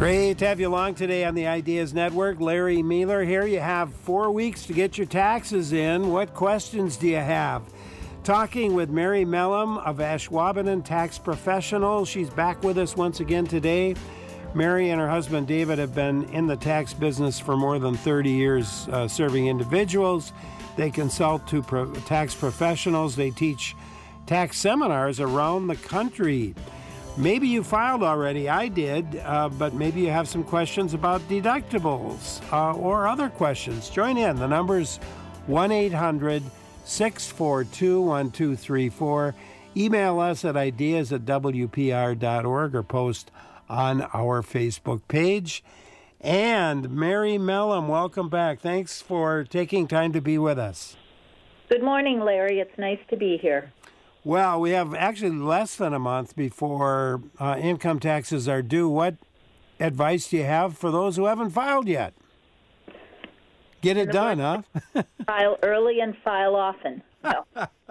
Great to have you along today on the Ideas Network. Larry Mueller here. You have 4 weeks to get your taxes in. What questions do you have? Talking with Mary Mellom of Ashwaubenon Tax Professional. She's back with us once again today. Mary and her husband David have been in the tax business for more than 30 years, serving individuals. They consult to tax professionals. They teach tax seminars around the country. Maybe you filed already. I did, but maybe you have some questions about deductibles or other questions. Join in. The number's 1-800-642-1234. Email us at ideas@wpr.org or post on our Facebook page. And Mary Mellom, welcome back. Thanks for taking time to be with us. Good morning, Larry. It's nice to be here. Well, we have actually less than a month before income taxes are due. What advice do you have for those who haven't filed yet? Get it done, huh? File early and file often. No.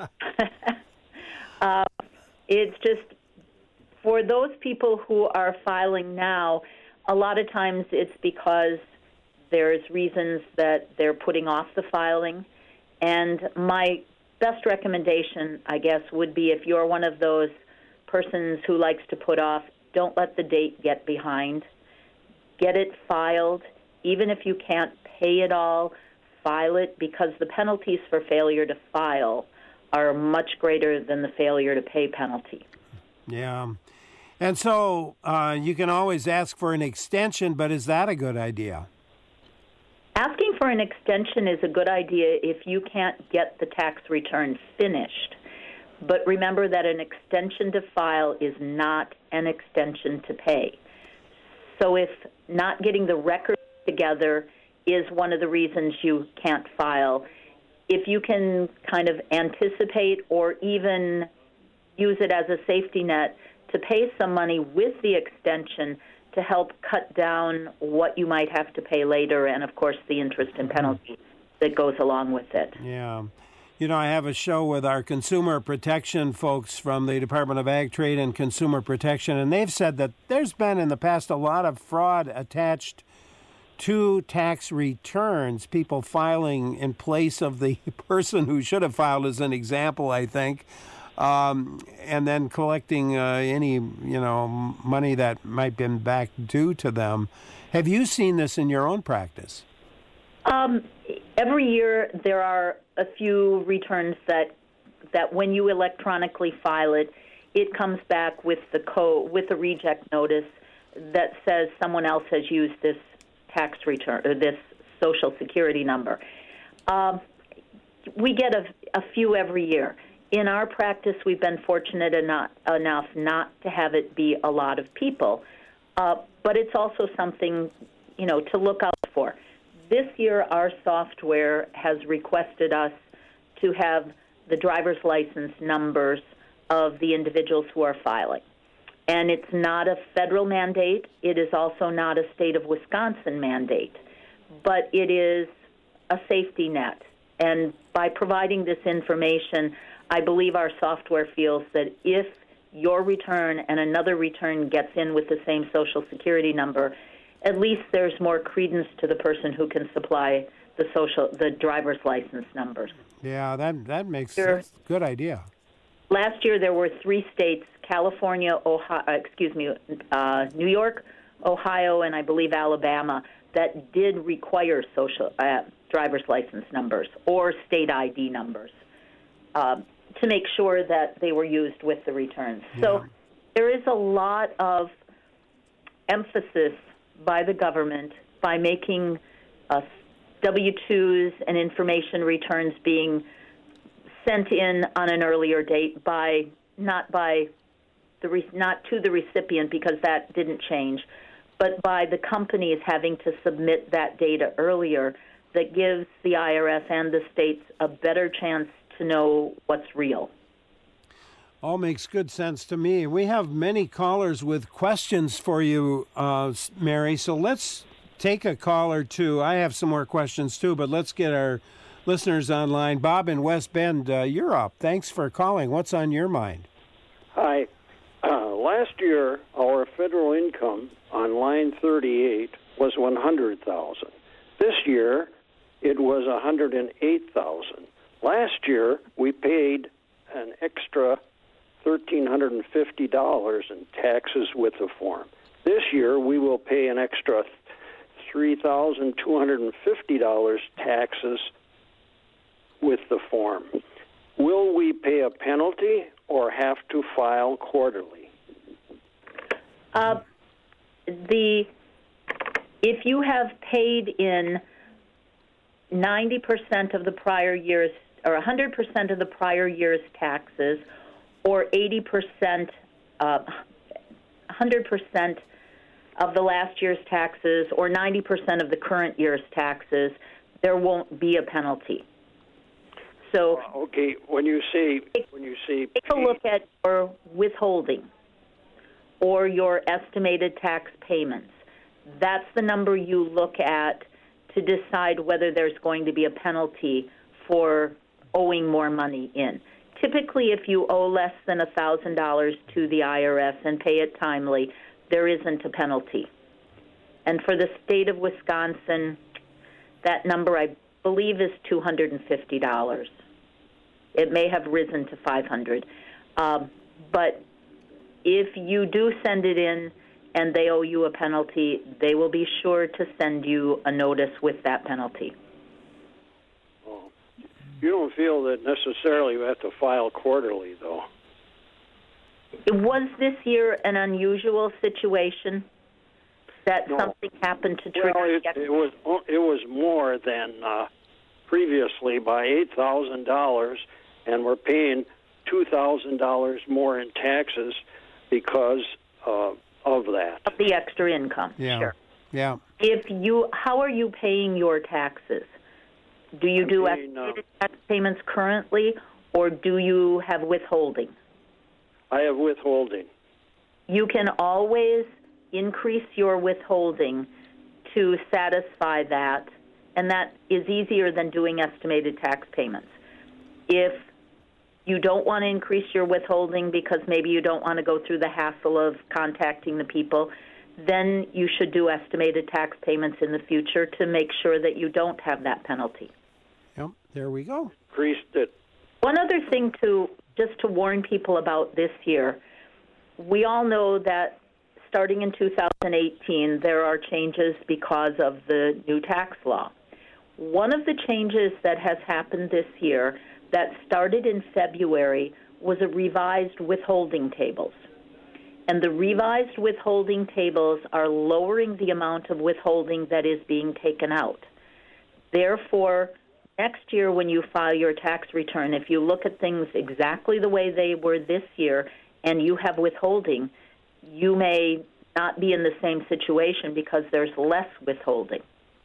It's just, for those people who are filing now, a lot of times it's because there's reasons that they're putting off the filing. And my best recommendation, I guess, would be if you're one of those persons who likes to put off, don't let the date get behind. Get it filed. Even if you can't pay it all, file it, because the penalties for failure to file are much greater than the failure to pay penalty. Yeah. And so you can always ask for an extension, but is that a good idea? Asking for an extension is a good idea if you can't get the tax return finished. But remember that an extension to file is not an extension to pay. So if not getting the records together is one of the reasons you can't file, if you can kind of anticipate or even use it as a safety net to pay some money with the extension to help cut down what you might have to pay later, and, of course, the interest and penalty that goes along with it. Yeah. You know, I have a show with our consumer protection folks from the Department of Ag Trade and Consumer Protection, and they've said that there's been in the past a lot of fraud attached to tax returns, people filing in place of the person who should have filed, as an example, I think. And then collecting any, money that might have been back due to them. Have you seen this in your own practice? Every year there are a few returns that when you electronically file it, it comes back with with a reject notice that says someone else has used this tax return or this Social Security number. We get a few every year. In our practice, we've been fortunate enough not to have it be a lot of people, but it's also something, to look out for. This year, our software has requested us to have the driver's license numbers of the individuals who are filing. And it's not a federal mandate. It is also not a state of Wisconsin mandate, but it is a safety net. And by providing this information, I believe our software feels that if your return and another return gets in with the same Social Security number, at least there's more credence to the person who can supply the driver's license numbers. Yeah, that makes sense. Good idea. Last year there were 3 states, California, New York, Ohio, and I believe Alabama, that did require driver's license numbers or state ID numbers. To make sure that they were used with the returns. Yeah. So there is a lot of emphasis by the government by making W-2s and information returns being sent in on an earlier date not to the recipient, because that didn't change, but by the companies having to submit that data earlier, that gives the IRS and the states a better chance to know what's real. All makes good sense to me. We have many callers with questions for you, Mary, so let's take a call or two. I have some more questions too, but let's get our listeners online. Bob in West Bend, you're up. Thanks for calling. What's on your mind? Hi. last year, our federal income on line 38 was $100,000. This year, it was $108,000. Last year, we paid an extra $1,350 in taxes with the form. This year, we will pay an extra $3,250 taxes with the form. Will we pay a penalty or have to file quarterly? If you have paid in 90% of the prior year's or 100% of the prior year's taxes, or 80%, 100% of the last year's taxes, or 90% of the current year's taxes, there won't be a penalty. So, okay, when you say take a look at your withholding or your estimated tax payments. That's the number you look at to decide whether there's going to be a penalty for owing more money in. Typically, if you owe less than $1,000 to the IRS and pay it timely, there isn't a penalty. And for the state of Wisconsin, that number, I believe, is $250. It may have risen to $500. But if you do send it in and they owe you a penalty, they will be sure to send you a notice with that penalty. Oh. You don't feel that necessarily you have to file quarterly, though? Was this year an unusual situation that something happened to trigger? Well, it was more than previously by $8,000, and we're paying $2,000 more in taxes because of that. Of the extra income. Yeah. Sure. Yeah. How are you paying your taxes? Do you do estimated tax payments currently, or do you have withholding? I have withholding. You can always increase your withholding to satisfy that, and that is easier than doing estimated tax payments. If you don't want to increase your withholding because maybe you don't want to go through the hassle of contacting the people, then you should do estimated tax payments in the future to make sure that you don't have that penalty. Yep, there we go. Increased it. One other thing just to warn people about this year, we all know that starting in 2018, there are changes because of the new tax law. One of the changes that has happened this year that started in February was a revised withholding tables. And the revised withholding tables are lowering the amount of withholding that is being taken out. Therefore, next year when you file your tax return, if you look at things exactly the way they were this year and you have withholding, you may not be in the same situation because there's less withholding.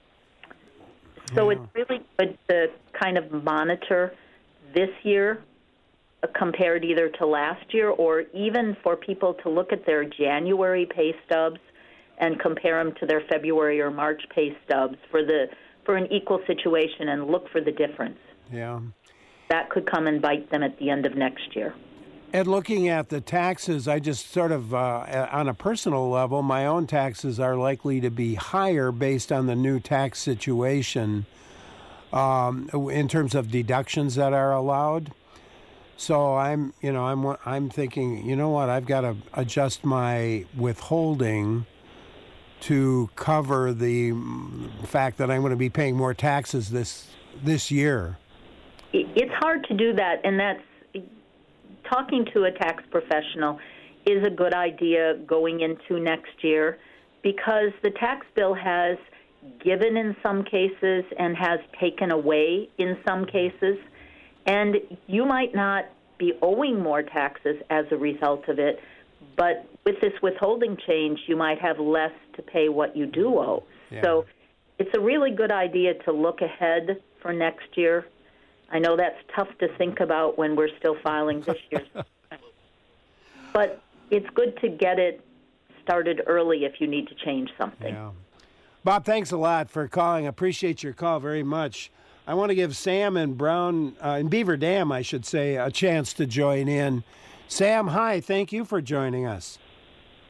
So it's really good to kind of monitor this year compared either to last year, or even for people to look at their January pay stubs and compare them to their February or March pay stubs for an equal situation and look for the difference. Yeah. That could come and bite them at the end of next year. And looking at the taxes, I just sort of, on a personal level, my own taxes are likely to be higher based on the new tax situation in terms of deductions that are allowed. So I'm thinking, you know what, I've got to adjust my withholding to cover the fact that I'm going to be paying more taxes this year. It's hard to do that, and that's talking to a tax professional is a good idea going into next year, because the tax bill has given in some cases and has taken away in some cases, and you might not be owing more taxes as a result of it, but with this withholding change, you might have less to pay what you do owe. Yeah. So it's a really good idea to look ahead for next year. I know that's tough to think about when we're still filing this year's. But it's good to get it started early if you need to change something. Yeah. Bob, thanks a lot for calling. I appreciate your call very much. I want to give Sam in Beaver Dam, I should say, a chance to join in. Sam, hi. Thank you for joining us.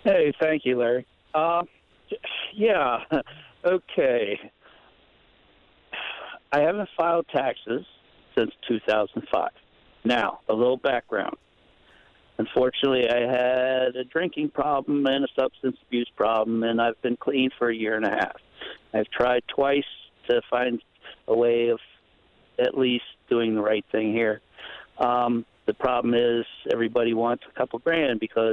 Hey, thank you, Larry. Yeah, okay. I haven't filed taxes since 2005. Now, a little background. Unfortunately, I had a drinking problem and a substance abuse problem, and I've been clean for a year and a half. I've tried twice to find a way of at least doing the right thing here. The problem is everybody wants a couple grand because,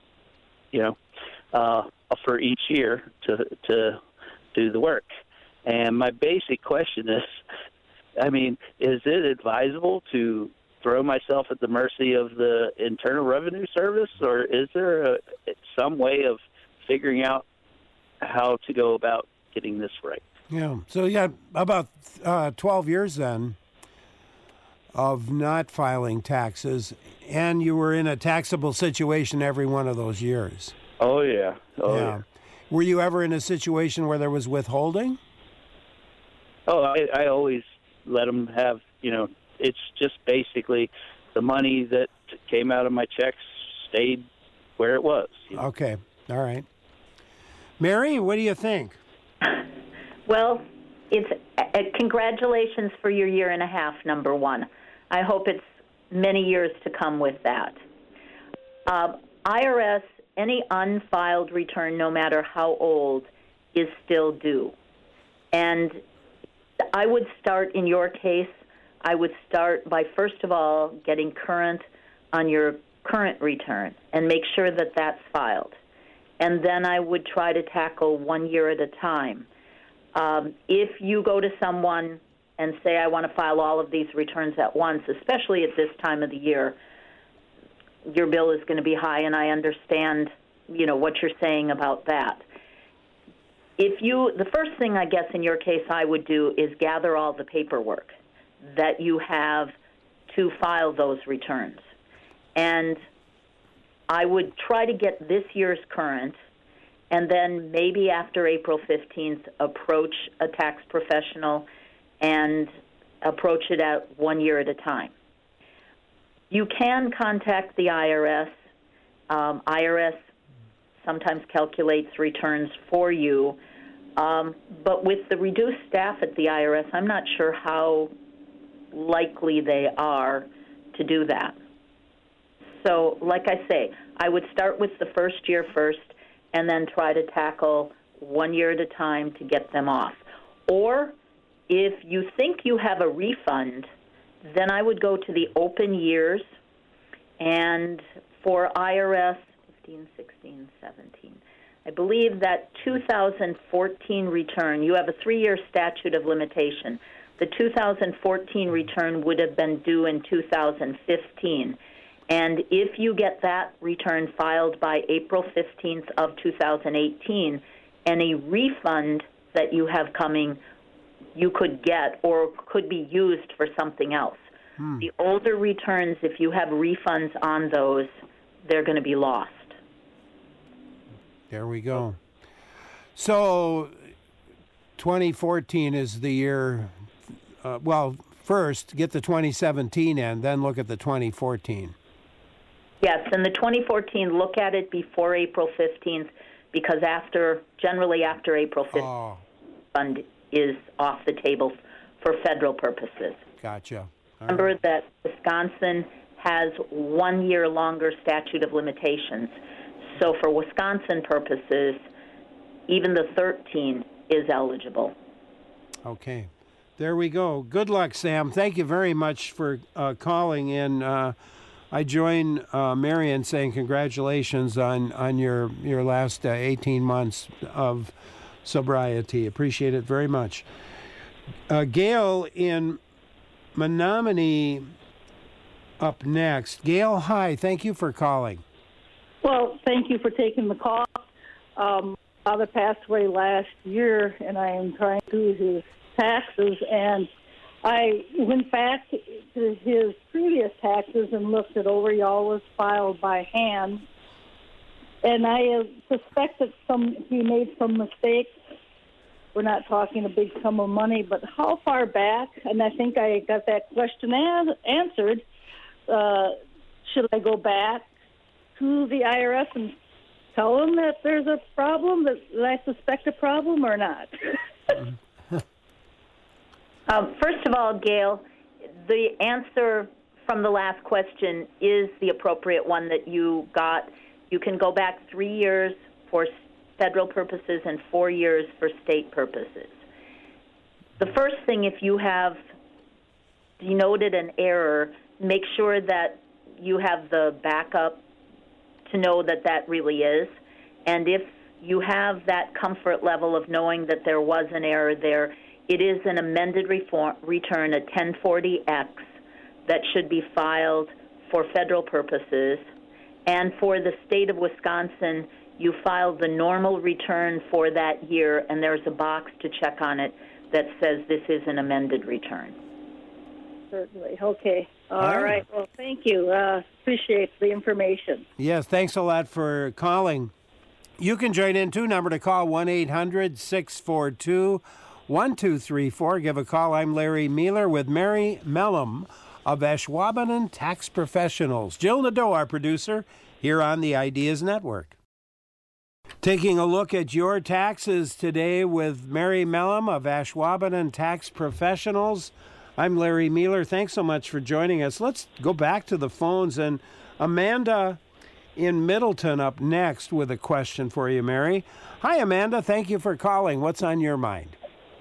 for each year to do the work. And my basic question is, is it advisable to throw myself at the mercy of the Internal Revenue Service, or is there some way of figuring out how to go about getting this right? Yeah. So you had about 12 years then of not filing taxes, and you were in a taxable situation every one of those years. Oh, yeah. Yeah. Were you ever in a situation where there was withholding? Oh, I always let them have, it's just basically the money that came out of my checks stayed where it was. Okay. All right. Mary, what do you think? Well, it's congratulations for your year and a half, number one. I hope it's many years to come with that. IRS, any unfiled return, no matter how old, is still due. And I would start, in your case, I would start by, first of all, getting current on your current return and make sure that that's filed. And then I would try to tackle 1 year at a time. If you go to someone and say, I want to file all of these returns at once, especially at this time of the year, your bill is going to be high, and I understand, what you're saying about that. The first thing, I guess, in your case I would do is gather all the paperwork that you have to file those returns. And I would try to get this year's current, and then maybe after April 15th, approach a tax professional and approach it at 1 year at a time. You can contact the IRS. IRS sometimes calculates returns for you, but with the reduced staff at the IRS, I'm not sure how likely they are to do that. So, like I say, I would start with the first year first and then try to tackle 1 year at a time to get them off. Or if you think you have a refund, then I would go to the open years, and for IRS 15, 16, 17, I believe that 2014 return, you have a 3-year statute of limitation. The 2014 return would have been due in 2015. And if you get that return filed by April 15th of 2018, any refund that you have coming, you could get or could be used for something else. The older returns, if you have refunds on those, they're going to be lost. There we go. So 2014 is the year, first get the 2017 in, then look at the 2014. Yes, and the 2014, look at it before April 15th, because generally after April 15th, fund is off the table for federal purposes. Gotcha. Remember that Wisconsin has 1 year longer statute of limitations. So for Wisconsin purposes, even the 13 is eligible. Okay. There we go. Good luck, Sam. Thank you very much for calling in. I join Mary in saying congratulations on your last 18 months of sobriety. Appreciate it very much. Gail in Menominee up next. Gail, hi. Thank you for calling. Well, thank you for taking the call. Father passed away last year, and I am trying to do his taxes, and I went back to his previous taxes and looked it over. He always filed by hand, and I suspect that he made some mistakes. We're not talking a big sum of money, but how far back? And I think I got that question answered. Should I go back to the IRS and tell them that there's a problem, that I suspect a problem, or not? First of all, Gail, the answer from the last question is the appropriate one that you got. You can go back 3 years for federal purposes and 4 years for state purposes. The first thing, if you have denoted an error, make sure that you have the backup to know that that really is. And if you have that comfort level of knowing that there was an error there, it is an amended return, a 1040X, that should be filed for federal purposes. And for the state of Wisconsin, you file the normal return for that year, and there's a box to check on it that says this is an amended return. Certainly. Okay. All right. Well, thank you. Appreciate the information. Yes, thanks a lot for calling. You can join in, too. Number to call, 1-800-642-1234. Give a call. I'm Larry Mealer with Mary Mellum of Ashwaubenon Tax Professionals. Jill Nadeau, our producer, here on the Ideas Network. Taking a look at your taxes today with Mary Mellum of Ashwaubenon Tax Professionals. I'm Larry Mealer. Thanks so much for joining us. Let's go back to the phones. And Amanda in Middleton up next with a question for you, Mary. Hi, Amanda. Thank you for calling. What's on your mind?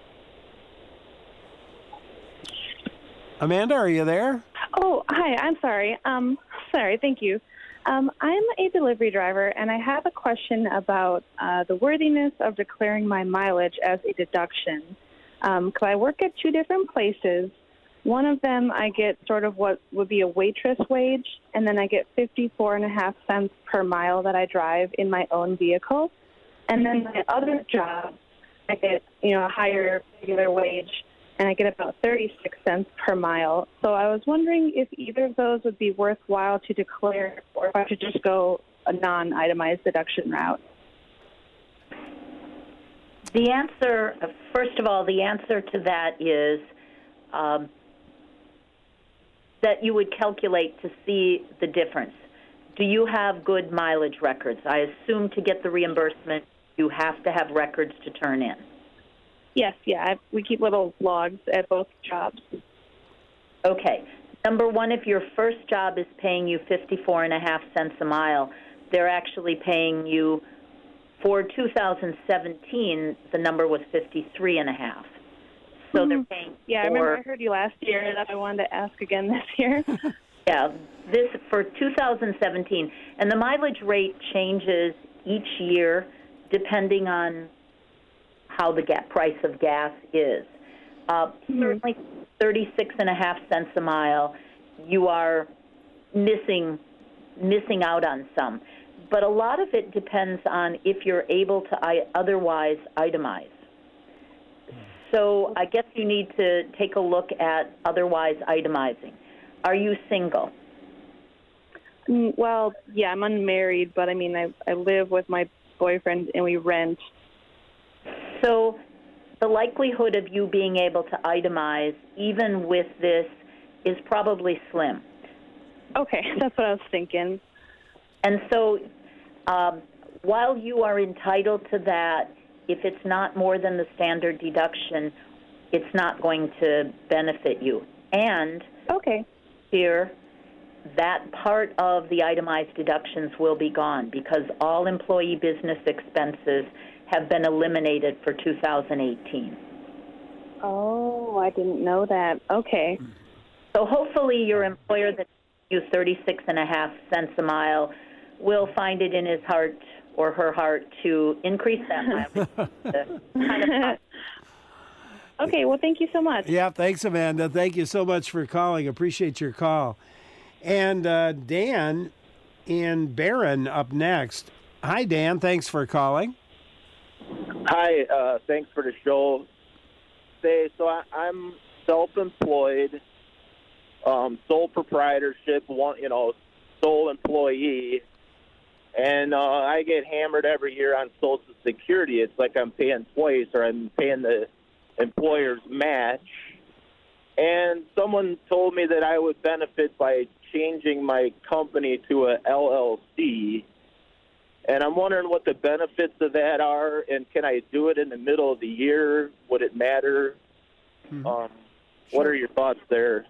Amanda, are you there? Oh, hi. I'm sorry. Sorry. Thank you. I'm a delivery driver, and I have a question about the worthiness of declaring my mileage as a deduction. Because I work at two different places. One of them, I get sort of what would be a waitress wage, and then I get 54.5 cents per mile that I drive in my own vehicle. And then my other job, I get, a higher regular wage, and I get about 36 cents per mile. So I was wondering if either of those would be worthwhile to declare, or if I should just go a non-itemized deduction route. The answer, first of all, the answer to that is that you would calculate to see the difference. Do you have good mileage records? I assume to get the reimbursement, you have to have records to turn in. Yes, we keep little logs at both jobs. Okay. Number one, if your first job is paying you 54.5 cents a mile, they're actually paying you, for 2017, the number was 53.5. So they're paying. Yeah, I remember I heard you last year that I wanted to ask again this year. Yeah, this for 2017. And the mileage rate changes each year depending on how the price of gas is. Certainly 36.5 cents a mile, you are missing out on some. But a lot of it depends on if you're able to otherwise itemize. So I guess you need to take a look at otherwise itemizing. Are you single? Well, yeah, I'm unmarried, but I live with my boyfriend and we rent. So the likelihood of you being able to itemize, even with this, is probably slim. Okay, that's what I was thinking. And so while you are entitled to that, if it's not more than the standard deduction, it's not going to benefit you. And here, that part of the itemized deductions will be gone because all employee business expenses have been eliminated for 2018. Oh, I didn't know that. Okay. So hopefully your employer that pays you 36.5 cents a mile will find it in his heart or her heart to increase that mileage. Okay, well, thank you so much. Yeah, thanks, Amanda. Thank you so much for calling. Appreciate your call. And Dan in Barron up next. Hi, Dan. Thanks for calling. Hi. Thanks for the show. So I'm self-employed, sole proprietorship, sole employee. And I get hammered every year on Social Security. It's like I'm paying twice, or I'm paying the employer's match. And someone told me that I would benefit by changing my company to a LLC. And I'm wondering what the benefits of that are, and can I do it in the middle of the year? Would it matter? What are your thoughts there?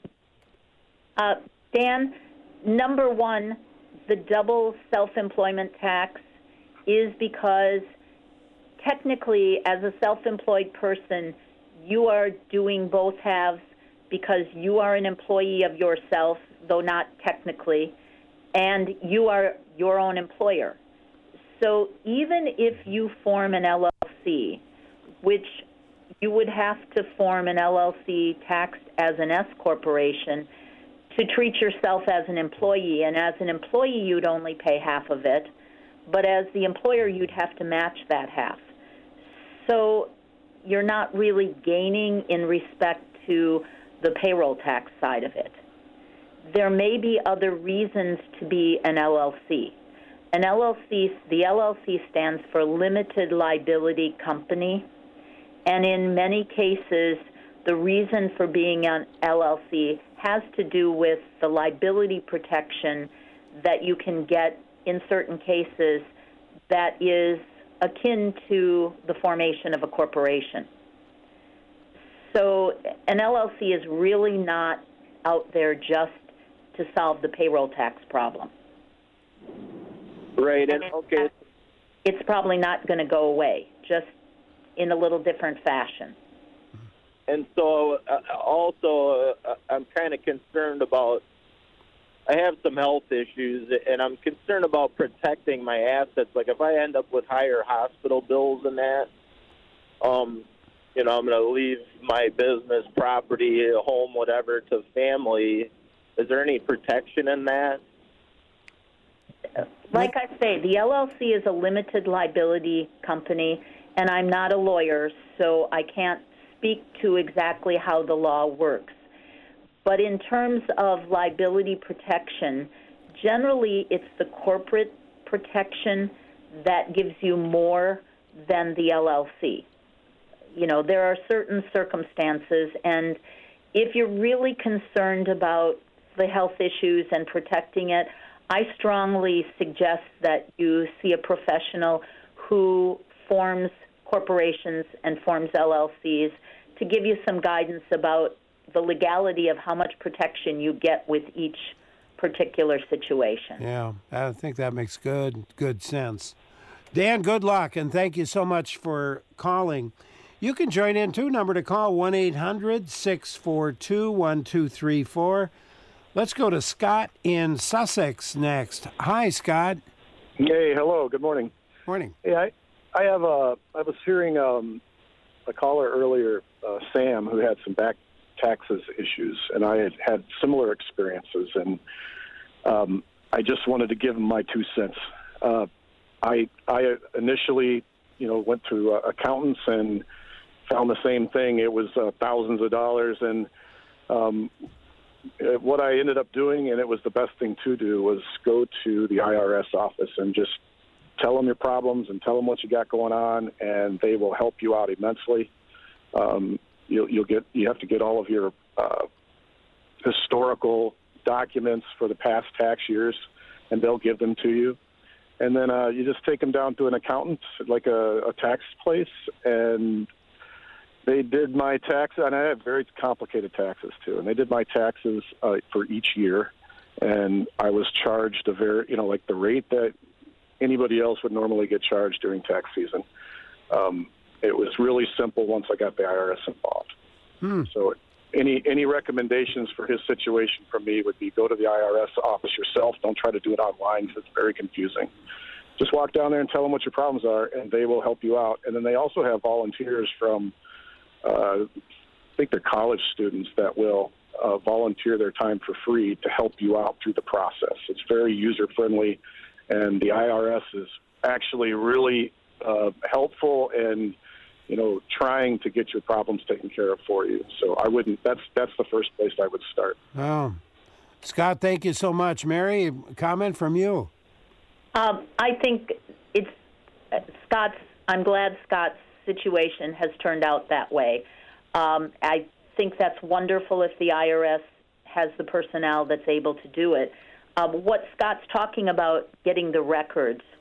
Dan, number one, the double self-employment tax is because technically, as a self-employed person, you are doing both halves because you are an employee of yourself, though not technically, and you are your own employer. So even if you form an LLC, which you would have to form an LLC taxed as an S corporation to treat yourself as an employee, and as an employee you'd only pay half of it, but as the employer you'd have to match that half. So you're not really gaining in respect to the payroll tax side of it. There may be other reasons to be an LLC. An LLC, the LLC stands for Limited Liability Company, and in many cases, the reason for being an LLC has to do with the liability protection that you can get in certain cases that is akin to the formation of a corporation. So an LLC is really not out there just to solve the payroll tax problem. Right, and okay. It's probably not going to go away, just in a little different fashion. And so also I'm kind of concerned about, I have some health issues, and I'm concerned about protecting my assets. Like if I end up with higher hospital bills and that, I'm going to leave my business, property, home, whatever, to family. Is there any protection in that? Like I say, the LLC is a limited liability company, and I'm not a lawyer, so I can't speak to exactly how the law works. But in terms of liability protection, generally it's the corporate protection that gives you more than the LLC. You know, there are certain circumstances, and if you're really concerned about the health issues and protecting it, I strongly suggest that you see a professional who forms corporations and forms LLCs to give you some guidance about the legality of how much protection you get with each particular situation. Yeah, I think that makes good sense. Dan, good luck, and thank you so much for calling. You can join in, too. Number to call, 1-800-642-1234. Let's go to Scott in Sussex next. Hi, Scott. Hey, hello. Good morning. Morning. Hey, I was hearing a caller earlier, Sam, who had some back taxes issues, and I had similar experiences, and I just wanted to give him my 2 cents. I initially, went to accountants and found the same thing. It was thousands of dollars, and what I ended up doing, and it was the best thing to do, was go to the IRS office and just tell them your problems and tell them what you got going on, and they will help you out immensely. You have to get all of your historical documents for the past tax years, and they'll give them to you. And then you just take them down to an accountant, like a tax place, and they did my taxes, and I had very complicated taxes too. And they did my taxes for each year, and I was charged like the rate that anybody else would normally get charged during tax season. It was really simple once I got the IRS involved. So any recommendations for his situation from me would be go to the IRS office yourself. Don't try to do it online because it's very confusing. Just walk down there and tell them what your problems are, and they will help you out. And then they also have volunteers from, I think they're college students that will volunteer their time for free to help you out through the process. It's very user-friendly, and the IRS is actually really helpful and trying to get your problems taken care of for you. So I wouldn't. That's the first place I would start. Oh, Scott, thank you so much. Mary, a comment from you? I think it's Scott's. I'm glad Scott's situation has turned out that way. I think that's wonderful if the IRS has the personnel that's able to do it. What Scott's talking about, getting the records,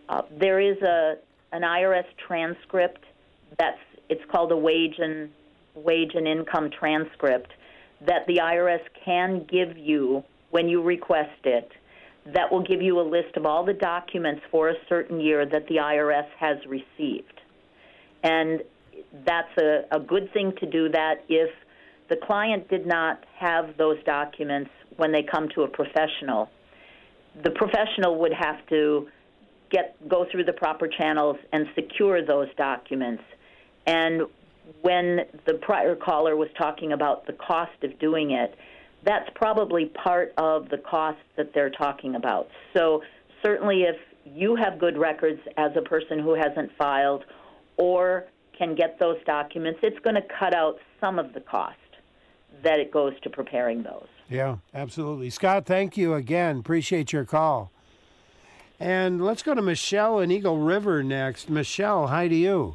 There is an IRS transcript it's called a wage and income transcript that the IRS can give you when you request it. That will give you a list of all the documents for a certain year that the IRS has received. And that's a good thing to do that if the client did not have those documents when they come to a professional. The professional would have to go through the proper channels and secure those documents. And when the prior caller was talking about the cost of doing it, that's probably part of the cost that they're talking about. So certainly if you have good records as a person who hasn't filed or can get those documents, it's going to cut out some of the cost that it goes to preparing those. Yeah, absolutely. Scott, thank you again. Appreciate your call. And let's go to Michelle in Eagle River next. Michelle, hi to you.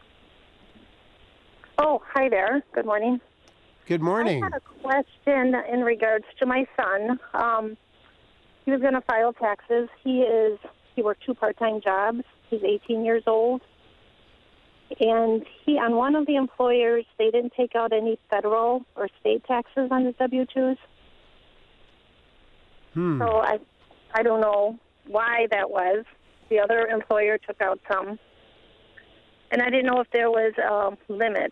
Oh, hi there. Good morning. Good morning. I had a question in regards to my son. He was going to file taxes. He worked 2 part-time jobs. He's 18 years old. And on one of the employers, they didn't take out any federal or state taxes on his W-2s. So I don't know why that was. The other employer took out some. And I didn't know if there was a limit,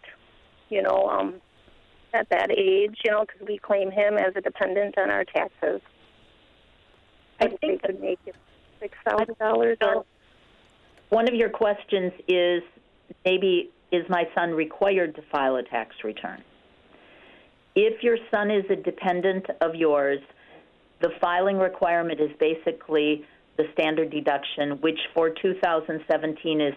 at that age, because we claim him as a dependent on our taxes. I think they could make it $6,000. Or one of your questions is maybe, is my son required to file a tax return? If your son is a dependent of yours, the filing requirement is basically the standard deduction, which for 2017 is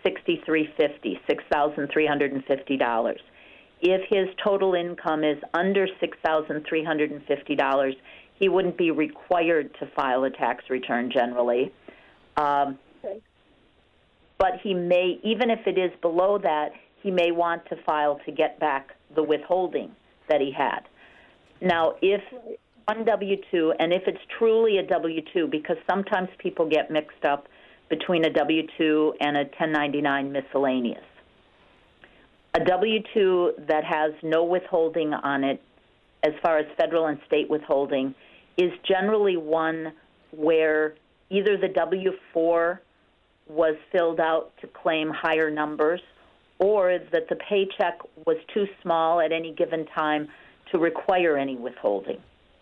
$6,350. If his total income is under $6,350, he wouldn't be required to file a tax return generally. But he may, even if it is below that, he may want to file to get back the withholding that he had. Now, if on W-2, and if it's truly a W-2, because sometimes people get mixed up between a W-2 and a 1099 miscellaneous. A W-2 that has no withholding on it, as far as federal and state withholding, is generally one where either the W-4 was filled out to claim higher numbers, or that the paycheck was too small at any given time to require any withholding.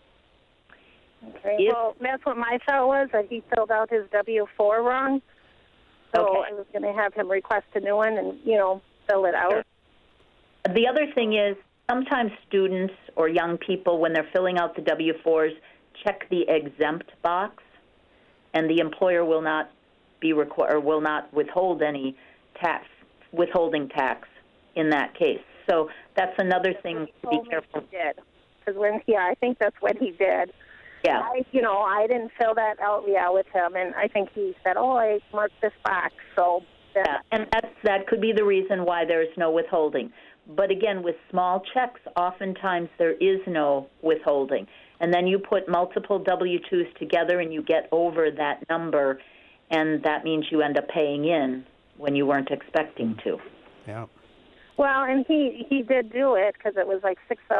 Okay. Well, that's what my thought was, that he filled out his W-4 wrong. So I was going to have him request a new one and, fill it out. Sure. The other thing is sometimes students or young people, when they're filling out the W-4s, check the exempt box, and the employer will not will not withhold any withholding tax in that case. So that's another thing to be careful. Because I think that's what he did. Yeah. I didn't fill that out with him, and I think he said, I marked this box. So and that could be the reason why there's no withholding. But again, with small checks, oftentimes there is no withholding. And then you put multiple W-2s together and you get over that number, and that means you end up paying in when you weren't expecting to. Yeah. Well, and he did do it because it was like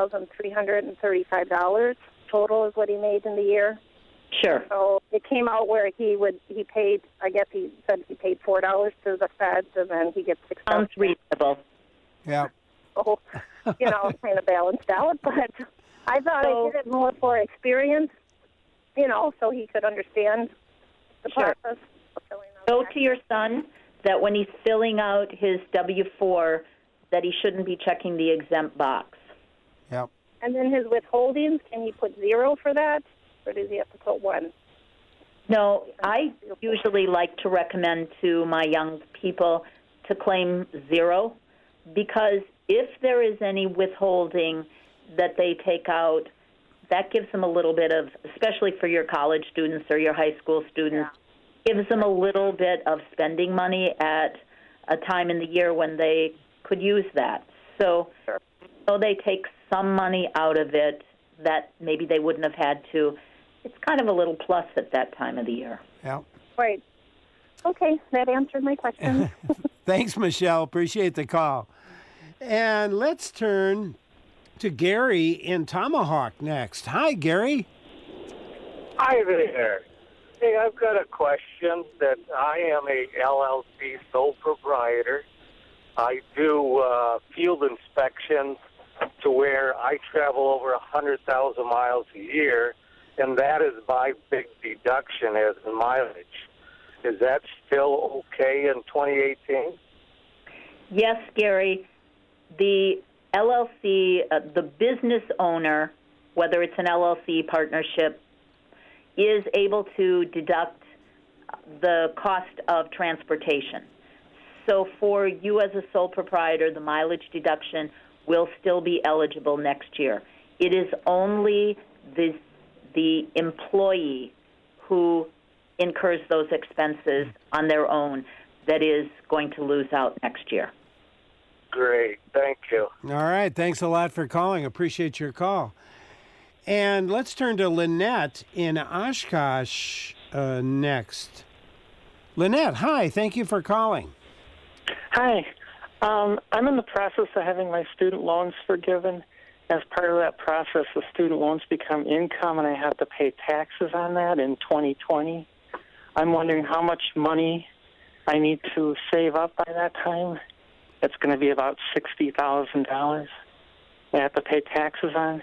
$6,335 total is what he made in the year. Sure. So it came out where he paid, I guess he said he paid $4 to the feds, and then he gets $6,000. Sounds reasonable. Yeah. So, kind of balanced out. But I thought I did it more for experience, so he could understand the process of filling out. Go to your son that when he's filling out his W-4, that he shouldn't be checking the exempt box. Yeah. And then his withholdings, can he put 0 for that, or does he have to put 1? No, I usually like to recommend to my young people to claim 0, because if there is any withholding that they take out, that gives them a little bit of, especially for your college students or your high school students, gives them a little bit of spending money at a time in the year when they could use that. So they take some money out of it that maybe they wouldn't have had to. It's kind of a little plus at that time of the year. Yeah. Right. Okay, that answered my question. Thanks, Michelle. Appreciate the call. And let's turn to Gary in Tomahawk next. Hi, Gary. Hi there. Hey, I've got a question that I am a LLC sole proprietor. I do field inspections to where I travel over 100,000 miles a year, and that is by big deduction as the mileage. Is that still okay in 2018? Yes, Gary. The LLC, the business owner, whether it's an LLC partnership, is able to deduct the cost of transportation. So for you as a sole proprietor, the mileage deduction will still be eligible next year. It is only the employee who incurs those expenses on their own that is going to lose out next year. Great. Thank you. All right. Thanks a lot for calling. Appreciate your call. And let's turn to Lynette in Oshkosh next. Lynette, hi. Thank you for calling. Hi. I'm in the process of having my student loans forgiven. As part of that process, the student loans become income, and I have to pay taxes on that in 2020. I'm wondering how much money I need to save up by that time. It's going to be about $60,000 I have to pay taxes on.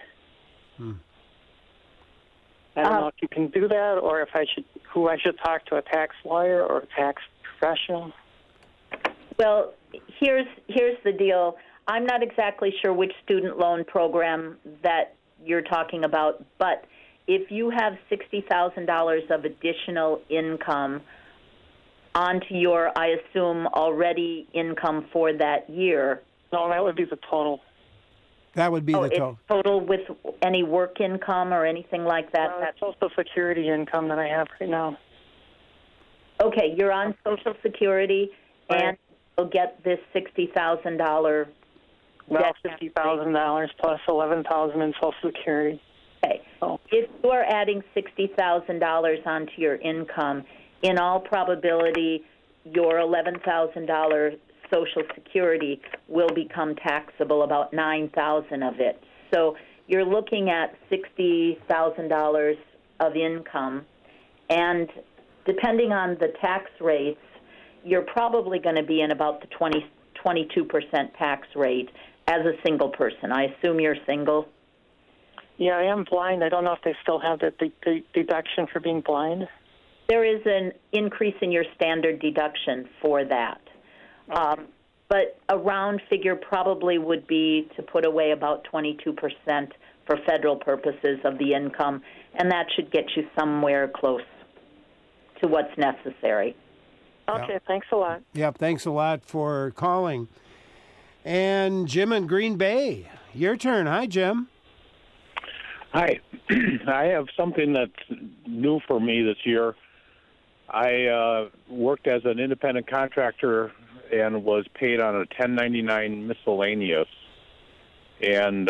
I don't know if you can do that, or if who I should talk to, a tax lawyer or a tax professional. Well, here's the deal. I'm not exactly sure which student loan program that you're talking about, but if you have $60,000 of additional income onto your, I assume, already income for that year. No, that would be the total. That would be the total. Total with any work income or anything like that? That's Social Security income that I have right now. Okay, you're on Social Security, right, and you'll get this $60,000. Well, $50,000 plus $11,000 in Social Security. Okay. Oh. If you are adding $60,000 onto your income, in all probability, your $11,000 Social Security will become taxable, about $9,000 of it. So you're looking at $60,000 of income, and depending on the tax rates, you're probably going to be in about the 22% tax rate as a single person. I assume you're single? Yeah, I am blind. I don't know if they still have the deduction for being blind. There is an increase in your standard deduction for that. But a round figure probably would be to put away about 22% for federal purposes of the income, and that should get you somewhere close to what's necessary. Okay, yep. Thanks a lot. Yep, thanks a lot for calling. And Jim in Green Bay, your turn. Hi, Jim. Hi. I have something that's new for me this year. I worked as an independent contractor and was paid on a 1099 miscellaneous. And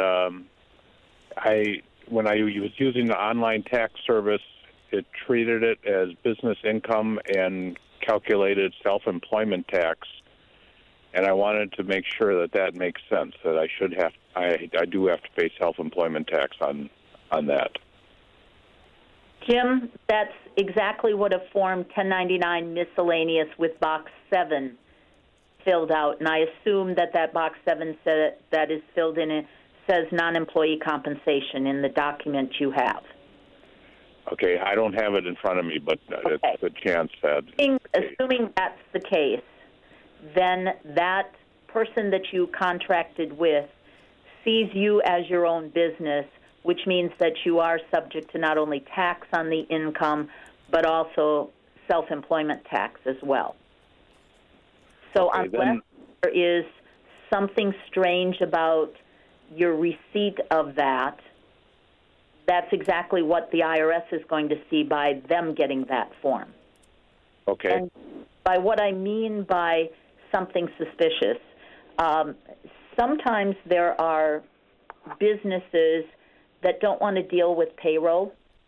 when I was using the online tax service, it treated it as business income and calculated self-employment tax. And I wanted to make sure that makes sense, that I do have to pay self-employment tax on that. Jim, that's exactly what a Form 1099 miscellaneous with Box 7 filled out, and I assume that Box 7 that is filled in it says non-employee compensation in the document you have. Okay, I don't have it in front of me, but it's a chance that... Assuming that's the case, then that person that you contracted with sees you as your own business, which means that you are subject to not only tax on the income, but also self-employment tax as well. So unless there is something strange about your receipt of that, that's exactly what the IRS is going to see by them getting that form. Okay. And by what I mean by something suspicious, sometimes there are businesses that don't want to deal with payroll,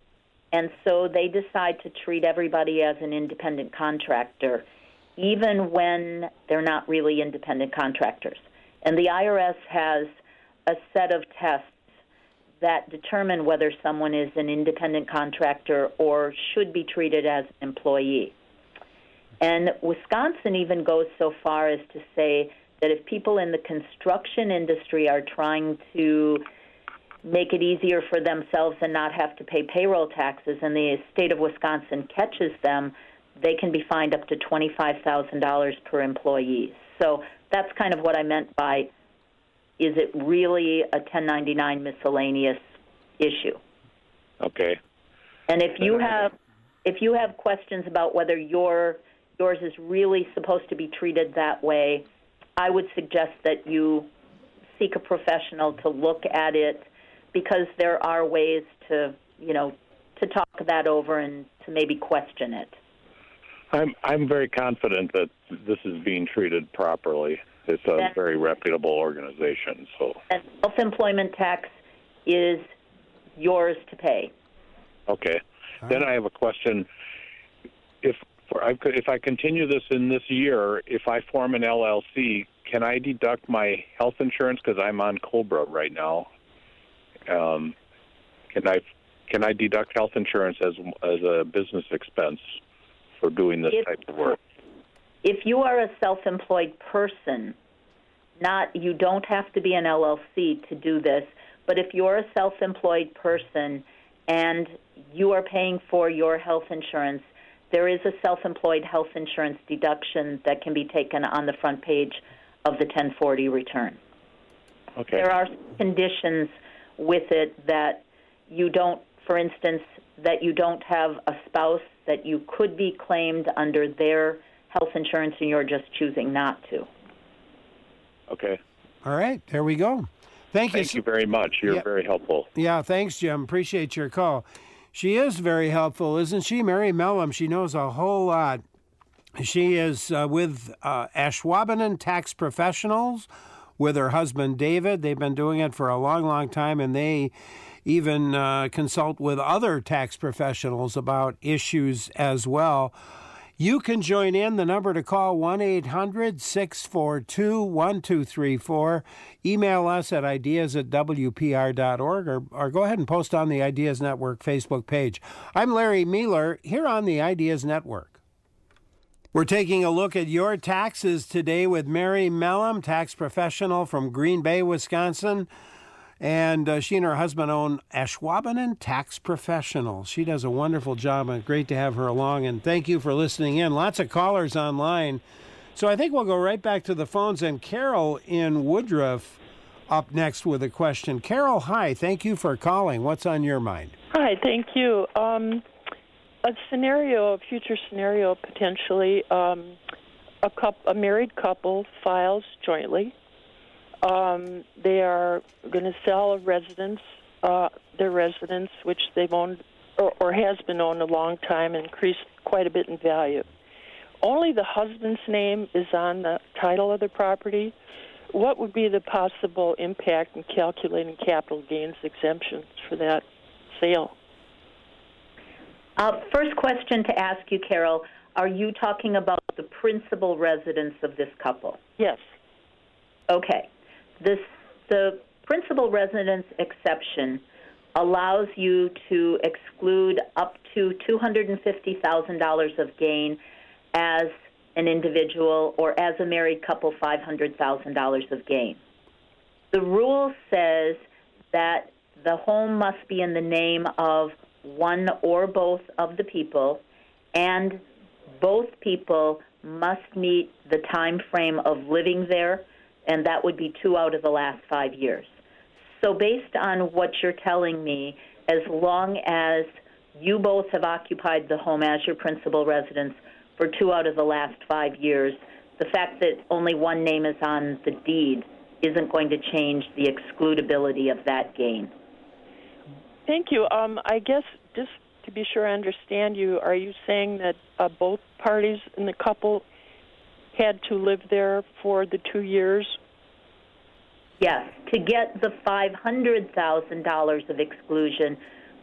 And so they decide to treat everybody as an independent contractor, even when they're not really independent contractors. And the IRS has a set of tests that determine whether someone is an independent contractor or should be treated as an employee. And Wisconsin even goes so far as to say that if people in the construction industry are trying to make it easier for themselves and not have to pay payroll taxes, and the state of Wisconsin catches them, they can be fined up to $25,000 per employee. So that's kind of what I meant by, is it really a 1099 miscellaneous issue? Okay. And if you have questions about whether yours is really supposed to be treated that way, I would suggest that you seek a professional to look at it, because there are ways to talk that over and to maybe question it. I'm very confident that this is being treated properly. It's a very reputable organization. So. And self-employment tax is yours to pay. Okay. Then I have a question. If I continue this in this year, if I form an LLC, can I deduct my health insurance, because I'm on COBRA right now? Can I deduct health insurance as a business expense for doing this type of work? If you are a self-employed person, you don't have to be an LLC to do this, but if you're a self-employed person and you are paying for your health insurance, there is a self-employed health insurance deduction that can be taken on the front page of the 1040 return. Okay. There are conditions with it that you don't, for instance, that you don't have a spouse, that you could be claimed under their health insurance and you're just choosing not to. Okay. All right, there we go. Thank you very much. You're very helpful. Yeah, thanks, Jim. Appreciate your call. She is very helpful, isn't she? Mary Mellum, she knows a whole lot. She is with Ashwaubenon Tax Professionals with her husband, David. They've been doing it for a long, long time, and they even consult with other tax professionals about issues as well. You can join in. The number to call, 1-800-642-1234. Email us at ideas@wpr.org or go ahead and post on the Ideas Network Facebook page. I'm Larry Mealer here on the Ideas Network. We're taking a look at your taxes today with Mary Mellum, tax professional from Green Bay, Wisconsin. And she and her husband own Ashwaubenon Tax Professionals. She does a wonderful job, and great to have her along. And thank you for listening in. Lots of callers online. So I think we'll go right back to the phones. And Carol in Woodruff up next with a question. Carol, hi. Thank you for calling. What's on your mind? Hi, thank you. A future scenario potentially. A married couple files jointly. They are going to sell their residence, which they've owned or has been owned a long time, and increased quite a bit in value. Only the husband's name is on the title of the property. What would be the possible impact in calculating capital gains exemptions for that sale? First question to ask you, Carol, are you talking about the principal residence of this couple? Yes. Okay. The principal residence exception allows you to exclude up to $250,000 of gain as an individual, or as a married couple, $500,000 of gain. The rule says that the home must be in the name of one or both of the people, and both people must meet the time frame of living there, and that would be 2 out of the last 5 years. So based on what you're telling me, as long as you both have occupied the home as your principal residence for 2 out of the last 5 years, the fact that only one name is on the deed isn't going to change the excludability of that gain. Thank you. I guess just to be sure I understand you, are you saying that both parties in the couple had to live there for the 2 years? Yes. To get the $500,000 of exclusion,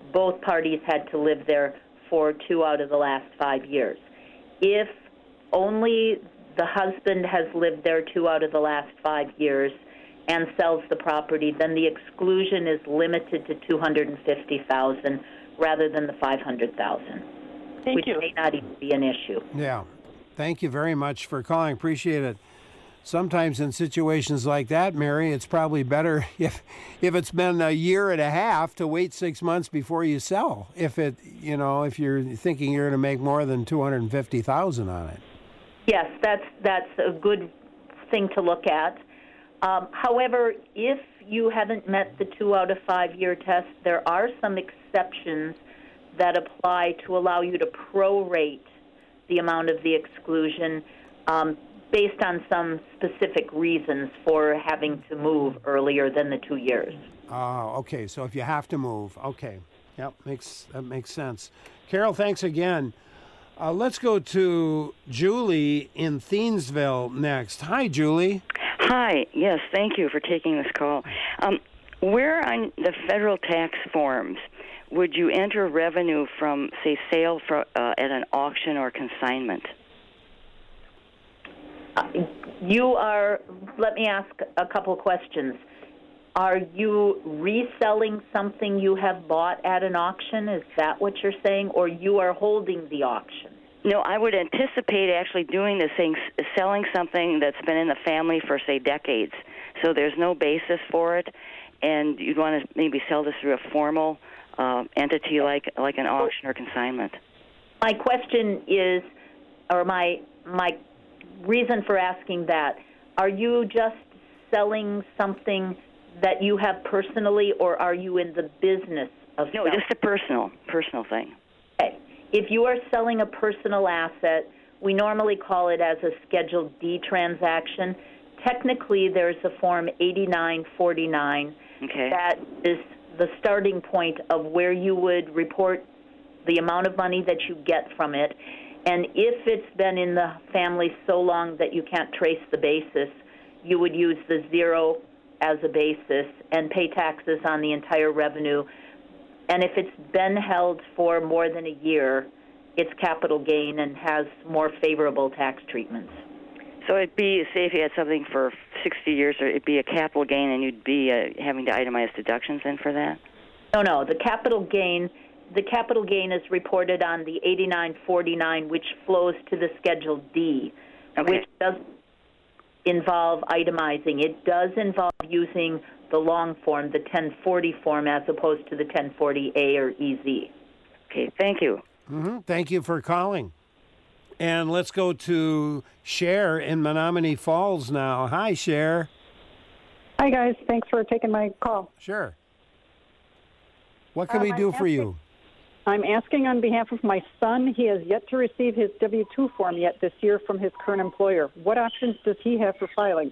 both parties had to live there for 2 out of the last 5 years. If only the husband has lived there 2 out of the last 5 years and sells the property, then the exclusion is limited to $250,000 rather than the $500,000, which may not even be an issue. Yeah. Thank you very much for calling. Appreciate it. Sometimes in situations like that, Mary, it's probably better if it's been a year and a half to wait 6 months before you sell. If you're thinking you're going to make more than $250,000 on it. Yes, that's a good thing to look at. However, if you haven't met the 2 out of 5 year test, there are some exceptions that apply to allow you to prorate the amount of the exclusion based on some specific reasons for having to move earlier than the 2 years. Okay. So if you have to move, okay. Yep, that makes sense. Carol, thanks again. Let's go to Julie in Thiensville next. Hi, Julie. Hi. Yes, thank you for taking this call. Where on the federal tax forms would you enter revenue from, say, sale at an auction or consignment? Let me ask a couple questions. Are you reselling something you have bought at an auction? Is that what you're saying? Or you are holding the auction? No, I would anticipate actually doing this thing, selling something that's been in the family for, say, decades. So there's no basis for it, and you'd want to maybe sell this through a formal entity like an auction or consignment. My question is, or my reason for asking that, are you just selling something that you have personally, or are you in the business of selling? No, just a personal thing. Okay. If you are selling a personal asset, we normally call it as a Schedule D transaction. Technically, there's a Form 8949 that is the starting point of where you would report the amount of money that you get from it. And if it's been in the family so long that you can't trace the basis, you would use the 0 as a basis and pay taxes on the entire revenue. And if it's been held for more than a year, it's capital gain and has more favorable tax treatments. So it'd be, say if you had something for 60 years, or it'd be a capital gain and you'd be having to itemize deductions in for that? No. The capital gain is reported on the 8949, which flows to the Schedule D, which does involve itemizing. It does involve using the long form, the 1040 form, as opposed to the 1040A or EZ. Okay, thank you. Mm-hmm. Thank you for calling. And let's go to Cher in Menominee Falls now. Hi, Cher. Hi, guys. Thanks for taking my call. Sure. What can we do for you? I'm asking on behalf of my son. He has yet to receive his W-2 form yet this year from his current employer. What options does he have for filing?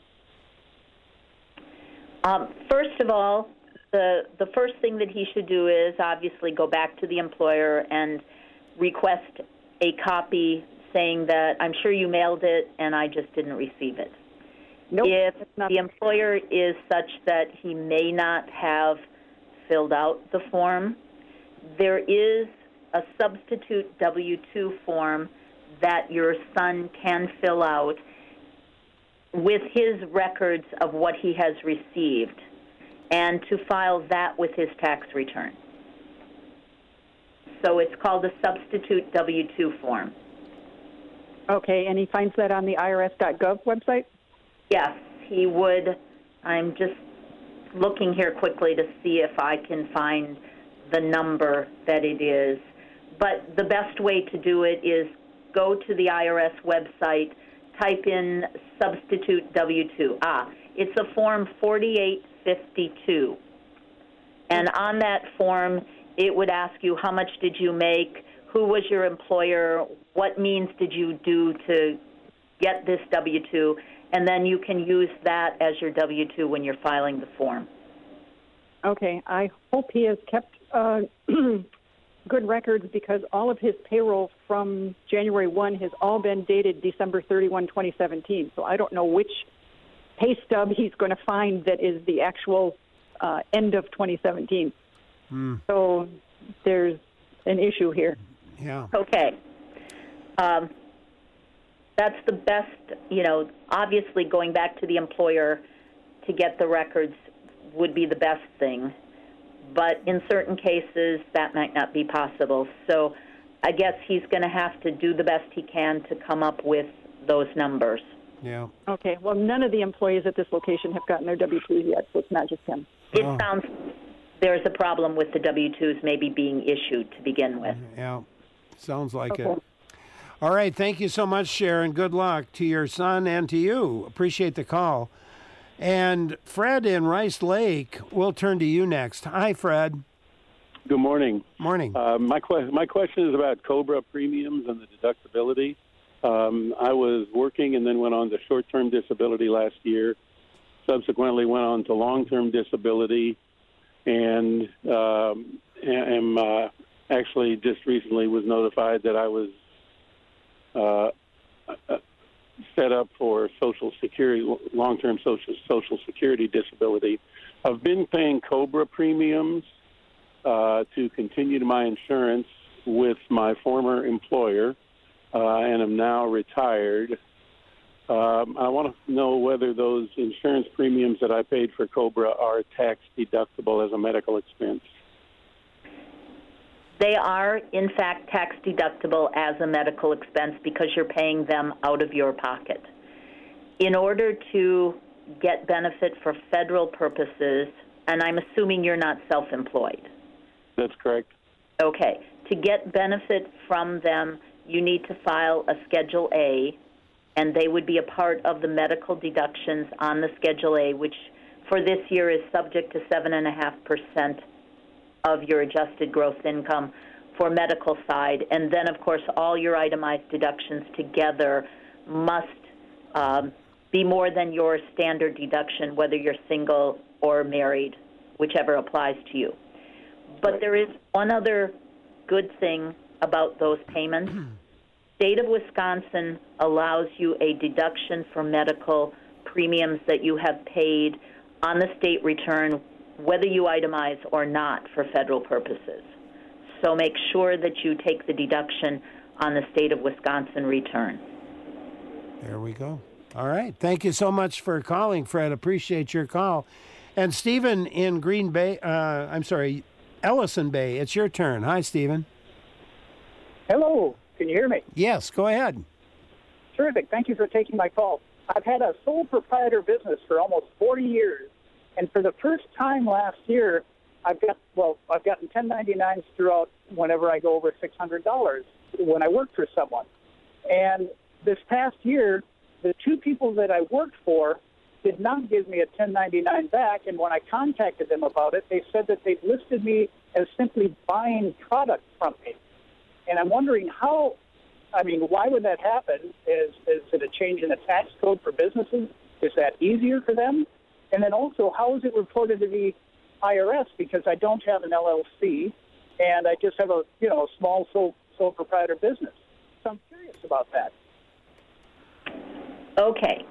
First of all, the first thing that he should do is obviously go back to the employer and request a copy saying that I'm sure you mailed it and I just didn't receive it. Nope, if the employer is such that he may not have filled out the form, there is a substitute W-2 form that your son can fill out with his records of what he has received and to file that with his tax return. So it's called a substitute W-2 form. Okay, and he finds that on the IRS.gov website? Yes, he would. I'm just looking here quickly to see if I can find the number that it is. But the best way to do it is go to the IRS website, type in substitute W-2. It's a Form 4852. And on that form, it would ask you how much did you make, who was your employer, what means did you do to get this W-2, and then you can use that as your W-2 when you're filing the form. Okay, I hope he has kept good records because all of his payroll from January 1 has all been dated December 31, 2017. So I don't know which pay stub he's going to find that is the actual end of 2017. So there's an issue here. Yeah. Okay. That's the best, obviously going back to the employer to get the records would be the best thing. But in certain cases, that might not be possible. So I guess he's going to have to do the best he can to come up with those numbers. Yeah. Okay. Well, none of the employees at this location have gotten their W-2s yet, so it's not just him. It sounds there's a problem with the W-2s maybe being issued to begin with. Yeah. Sounds like it. All right. Thank you so much, Sharon. Good luck to your son and to you. Appreciate the call. And Fred in Rice Lake, we'll turn to you next. Hi, Fred. Good morning. Morning. My question is about COBRA premiums and the deductibility. I was working and then went on to short-term disability last year. Subsequently went on to long-term disability, and am actually just recently was notified that I was set up for Social Security, long-term Social Security disability. I've been paying COBRA premiums to continue my insurance with my former employer, and am now retired. I want to know whether those insurance premiums that I paid for COBRA are tax deductible as a medical expense. They are, in fact, tax deductible as a medical expense because you're paying them out of your pocket. In order to get benefit for federal purposes, and I'm assuming you're not self-employed. That's correct. Okay. To get benefit from them, you need to file a Schedule A, and they would be a part of the medical deductions on the Schedule A, which for this year is subject to 7.5% of your adjusted gross income for medical side. And then, of course, all your itemized deductions together must be more than your standard deduction, whether you're single or married, whichever applies to you. But there is one other good thing about those payments. State of Wisconsin allows you a deduction for medical premiums that you have paid on the state return, whether you itemize or not, for federal purposes. So make sure that you take the deduction on the state of Wisconsin return. There we go. All right. Thank you so much for calling, Fred. Appreciate your call. And Stephen in Green Bay, Ellison Bay, it's your turn. Hi, Stephen. Hello. Can you hear me? Yes, go ahead. Terrific. Thank you for taking my call. I've had a sole proprietor business for almost 40 years, and for the first time last year, I've gotten 1099s throughout whenever I go over $600 when I work for someone. And this past year, the two people that I worked for did not give me a 1099 back, and when I contacted them about it, they said that they'd listed me as simply buying product from me. And I'm wondering why would that happen? Is it a change in the tax code for businesses? Is that easier for them? And then also, how is it reported to the IRS? Because I don't have an LLC, and I just have a small sole proprietor business. So I'm curious about that. Okay.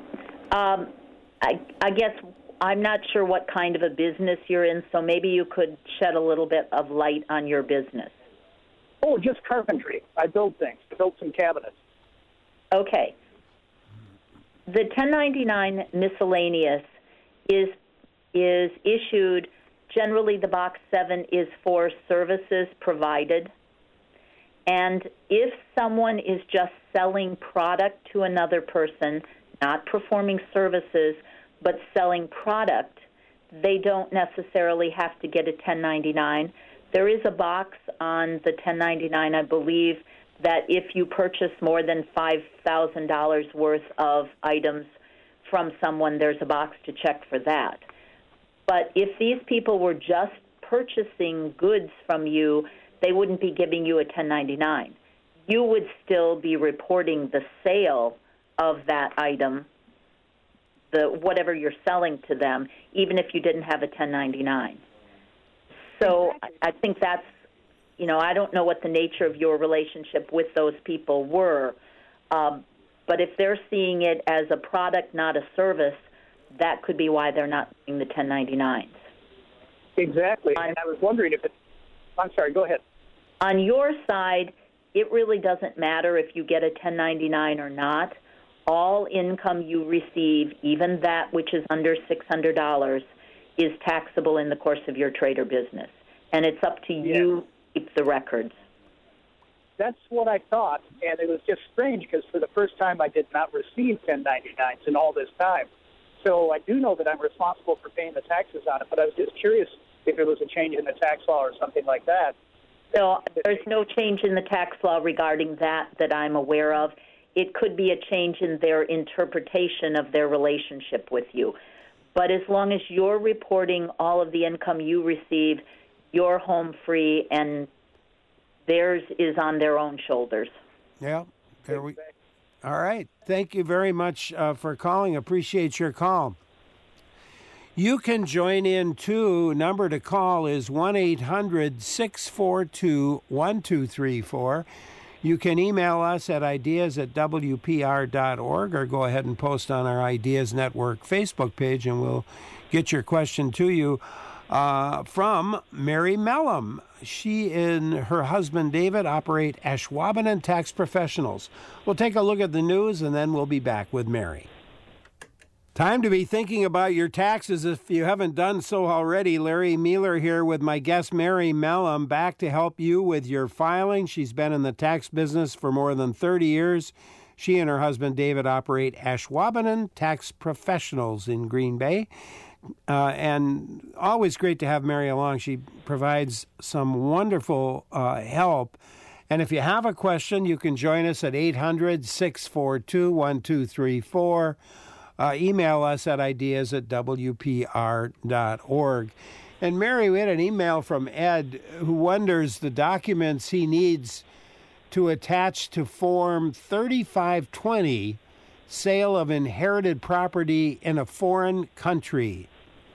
I guess I'm not sure what kind of a business you're in, so maybe you could shed a little bit of light on your business. Oh, just carpentry. I build things. I build some cabinets. Okay. The 1099 miscellaneous is issued, generally the box 7 is for services provided. And if someone is just selling product to another person, not performing services, but selling product, they don't necessarily have to get a 1099. There is a box on the 1099, I believe, that if you purchase more than $5,000 worth of items from someone, there's a box to check for that. But if these people were just purchasing goods from you, they wouldn't be giving you a 1099. You would still be reporting the sale of that item, whatever you're selling to them, even if you didn't have a 1099. So I think that's, I don't know what the nature of your relationship with those people were, but if they're seeing it as a product, not a service, that could be why they're not doing the 1099s. Exactly. And I was wondering if I'm sorry, go ahead. On your side, it really doesn't matter if you get a 1099 or not. All income you receive, even that which is under $600, is taxable in the course of your trade or business. And it's up to you to keep the records. That's what I thought, and it was just strange because for the first time I did not receive 1099s in all this time. So I do know that I'm responsible for paying the taxes on it, but I was just curious if it was a change in the tax law or something like that. So there's no change in the tax law regarding that I'm aware of. It could be a change in their interpretation of their relationship with you. But as long as you're reporting all of the income you receive, you're home free, and theirs is on their own shoulders. Yeah. There we. All right. Thank you very much for calling. Appreciate your call. You can join in, too. Number to call is 1-800-642-1234. You can email us at ideas@wpr.org or go ahead and post on our Ideas Network Facebook page, and we'll get your question to you from Mary Mellum. She and her husband, David, operate Ashwaubenon Tax Professionals. We'll take a look at the news, and then we'll be back with Mary. Time to be thinking about your taxes if you haven't done so already. Larry Mealer here with my guest, Mary Mellum, back to help you with your filing. She's been in the tax business for more than 30 years. She and her husband, David, operate Ashwaubenon Tax Professionals in Green Bay. And always great to have Mary along. She provides some wonderful help. And if you have a question, you can join us at 800-642-1234. Email us at ideas@wpr.org. And Mary, we had an email from Ed who wonders the documents he needs to attach to Form 3520, Sale of Inherited Property in a Foreign Country.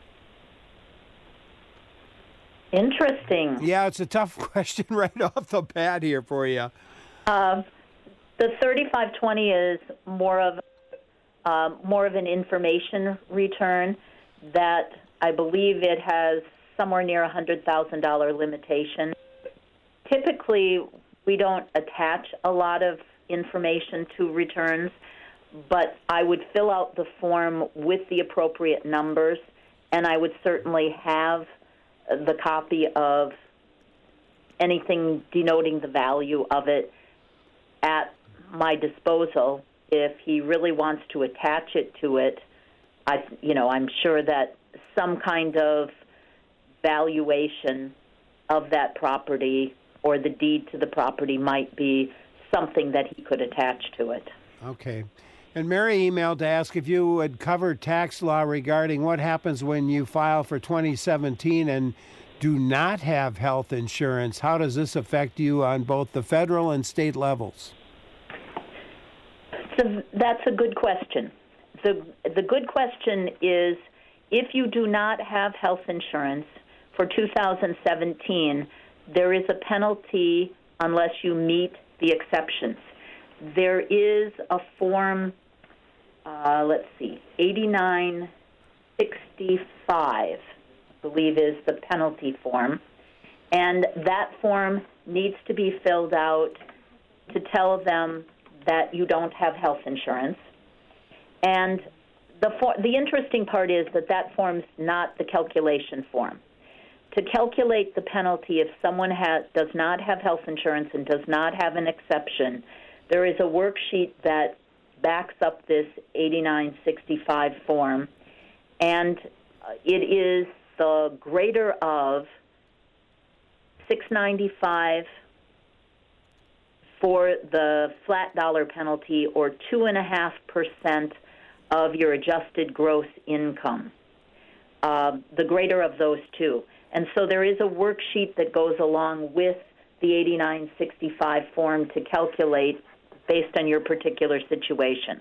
Interesting. Yeah, it's a tough question right off the bat here for you. The 3520 is more of an information return that I believe it has somewhere near $100,000 limitation. Typically, we don't attach a lot of information to returns, but I would fill out the form with the appropriate numbers, and I would certainly have the copy of anything denoting the value of it at my disposal. If he really wants to attach it to it, I'm sure that some kind of valuation of that property or the deed to the property might be something that he could attach to it. Okay. And Mary emailed to ask if you would cover tax law regarding what happens when you file for 2017 and do not have health insurance. How does this affect you on both the federal and state levels? So that's a good question. The good question is, if you do not have health insurance for 2017, there is a penalty unless you meet the exceptions. There is a form, 8965, I believe is the penalty form, and that form needs to be filled out to tell them that you don't have health insurance. And the interesting part is that form's not the calculation form. To calculate the penalty if someone does not have health insurance and does not have an exception, there is a worksheet that backs up this 8965 form, and it is the greater of $695 for the flat dollar penalty, or 2.5% of your adjusted gross income, the greater of those two. And so there is a worksheet that goes along with the 8965 form to calculate based on your particular situation.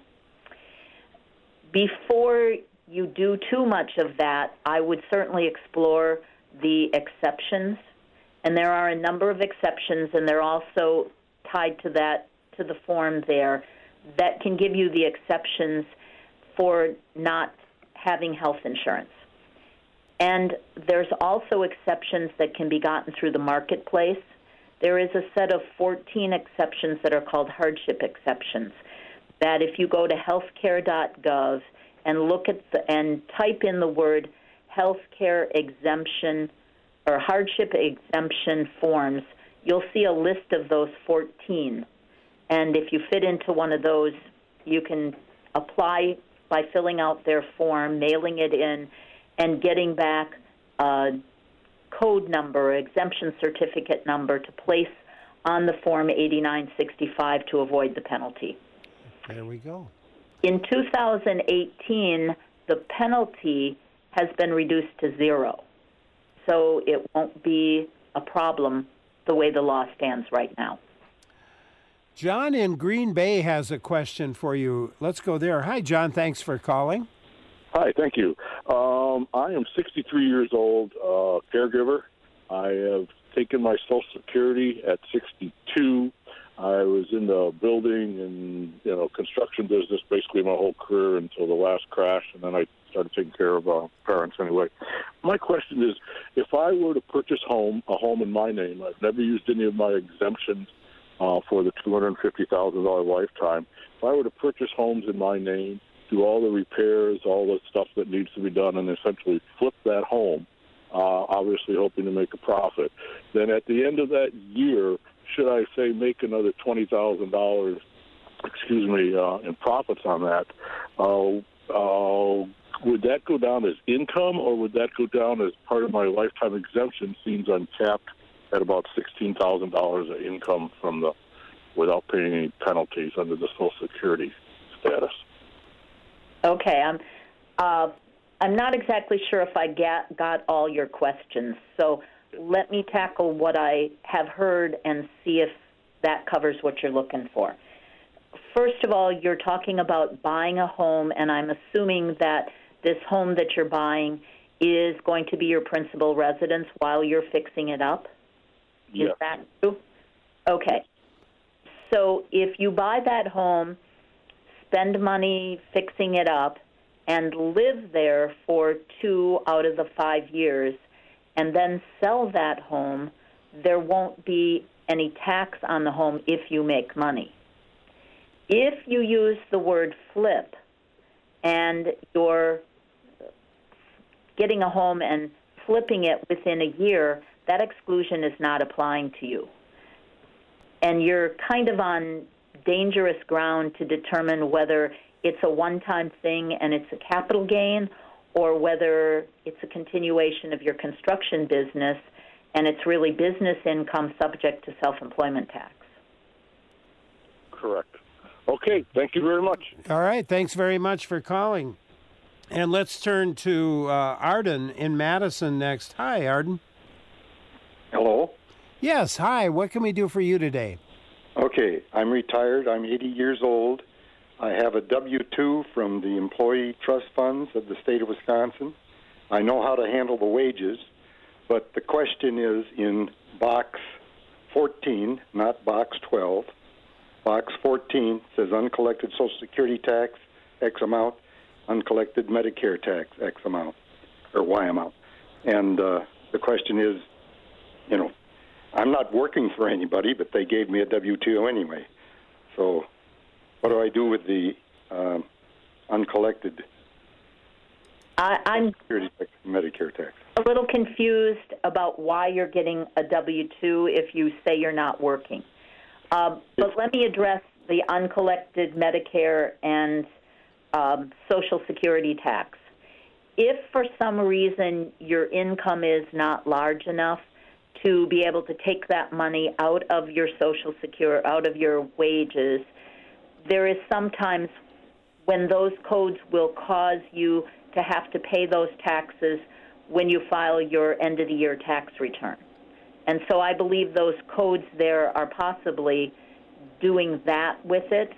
Before you do too much of that, I would certainly explore the exceptions. And there are a number of exceptions, and they're also tied to the form there, that can give you the exceptions for not having health insurance. And there's also exceptions that can be gotten through the marketplace. There is a set of 14 exceptions that are called hardship exceptions, that if you go to healthcare.gov and look at and type in the word healthcare exemption or hardship exemption forms, you'll see a list of those 14. And if you fit into one of those, you can apply by filling out their form, mailing it in, and getting back a code number, exemption certificate number to place on the Form 8965 to avoid the penalty. There we go. In 2018, the penalty has been reduced to 0, so it won't be a problem the way the law stands right now. John in Green Bay has a question for you. Let's go there. Hi, John. Thanks for calling. Hi, thank you. I am 63 years old, caregiver. I have taken my Social Security at 62. I was in the building and construction business basically my whole career until the last crash, and then I started taking care of parents anyway. My question is, if I were to purchase a home in my name, I've never used any of my exemptions for the $250,000 lifetime. If I were to purchase homes in my name, do all the repairs, all the stuff that needs to be done, and essentially flip that home, obviously hoping to make a profit, then at the end of that year, should I say make another $20,000, in profits on that, would that go down as income, or would that go down as part of my lifetime exemption, seems uncapped at about $16,000 of income without paying any penalties under the Social Security status? Okay, I'm not exactly sure if I got all your questions, so let me tackle what I have heard and see if that covers what you're looking for. First of all, you're talking about buying a home, and I'm assuming that this home that you're buying is going to be your principal residence while you're fixing it up? Yes. Is that true? Okay. So if you buy that home, spend money fixing it up, and live there for 2 out of the 5 years, and then sell that home, there won't be any tax on the home if you make money. If you use the word flip and you're getting a home and flipping it within a year, that exclusion is not applying to you. And you're kind of on dangerous ground to determine whether it's a one-time thing and it's a capital gain, or whether it's a continuation of your construction business and it's really business income subject to self-employment tax. Correct. Okay, thank you very much. All right, thanks very much for calling. And let's turn to Arden in Madison next. Hi, Arden. Hello? Yes, hi. What can we do for you today? Okay, I'm retired. I'm 80 years old. I have a W-2 from the Employee Trust Funds of the state of Wisconsin. I know how to handle the wages, but the question is in Box 14, not Box 12. Box 14 says uncollected Social Security tax, X amount, uncollected Medicare tax, X amount, or Y amount. And the question is, I'm not working for anybody, but they gave me a W-2 anyway. So what do I do with the uncollected I'm Security tax, Medicare tax? a little confused about why you're getting a W-2 if you say you're not working. But let me address the uncollected Medicare and Social Security tax. If for some reason your income is not large enough to be able to take that money out of your Social Security, out of your wages, there is sometimes when those codes will cause you to have to pay those taxes when you file your end-of-the-year tax return. And so I believe those codes there are possibly doing that with it.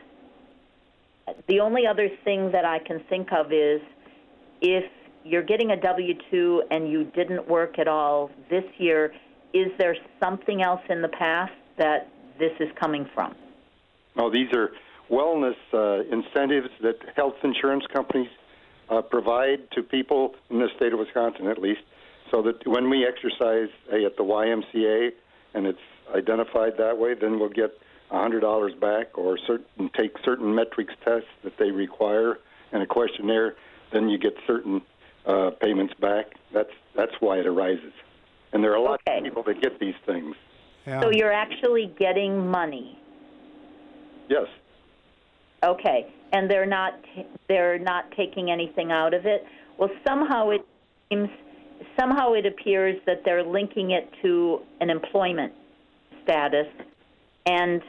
The only other thing that I can think of is if you're getting a W-2 and you didn't work at all this year, is there something else in the past that this is coming from? No, these are wellness incentives that health insurance companies provide to people in the state of Wisconsin, at least, so that when we exercise at the YMCA and it's identified that way, then we'll get $100 back, or take certain metrics tests that they require and a questionnaire, then you get certain payments back. That's why it arises. And there are a lot of people that get these things. Yeah. So you're actually getting money. Yes. Okay, and they're not taking anything out of it. Well, somehow it appears that they're linking it to an employment status, and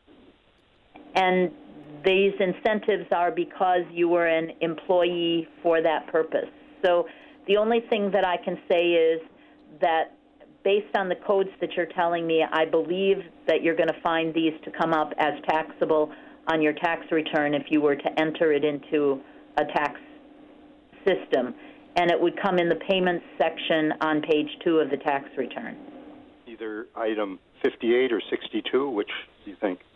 these incentives are because you were an employee for that purpose. So the only thing that I can say is that based on the codes that you're telling me, I believe that you're going to find these to come up as taxable on your tax return if you were to enter it into a tax system. And it would come in the payments section on page 2 of the tax return. Either item 58 or 62, which do you think?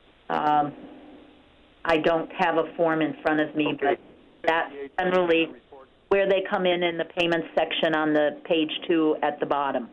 I don't have a form in front of me, but that's generally where they come in the payments section on the page 2 at the bottom.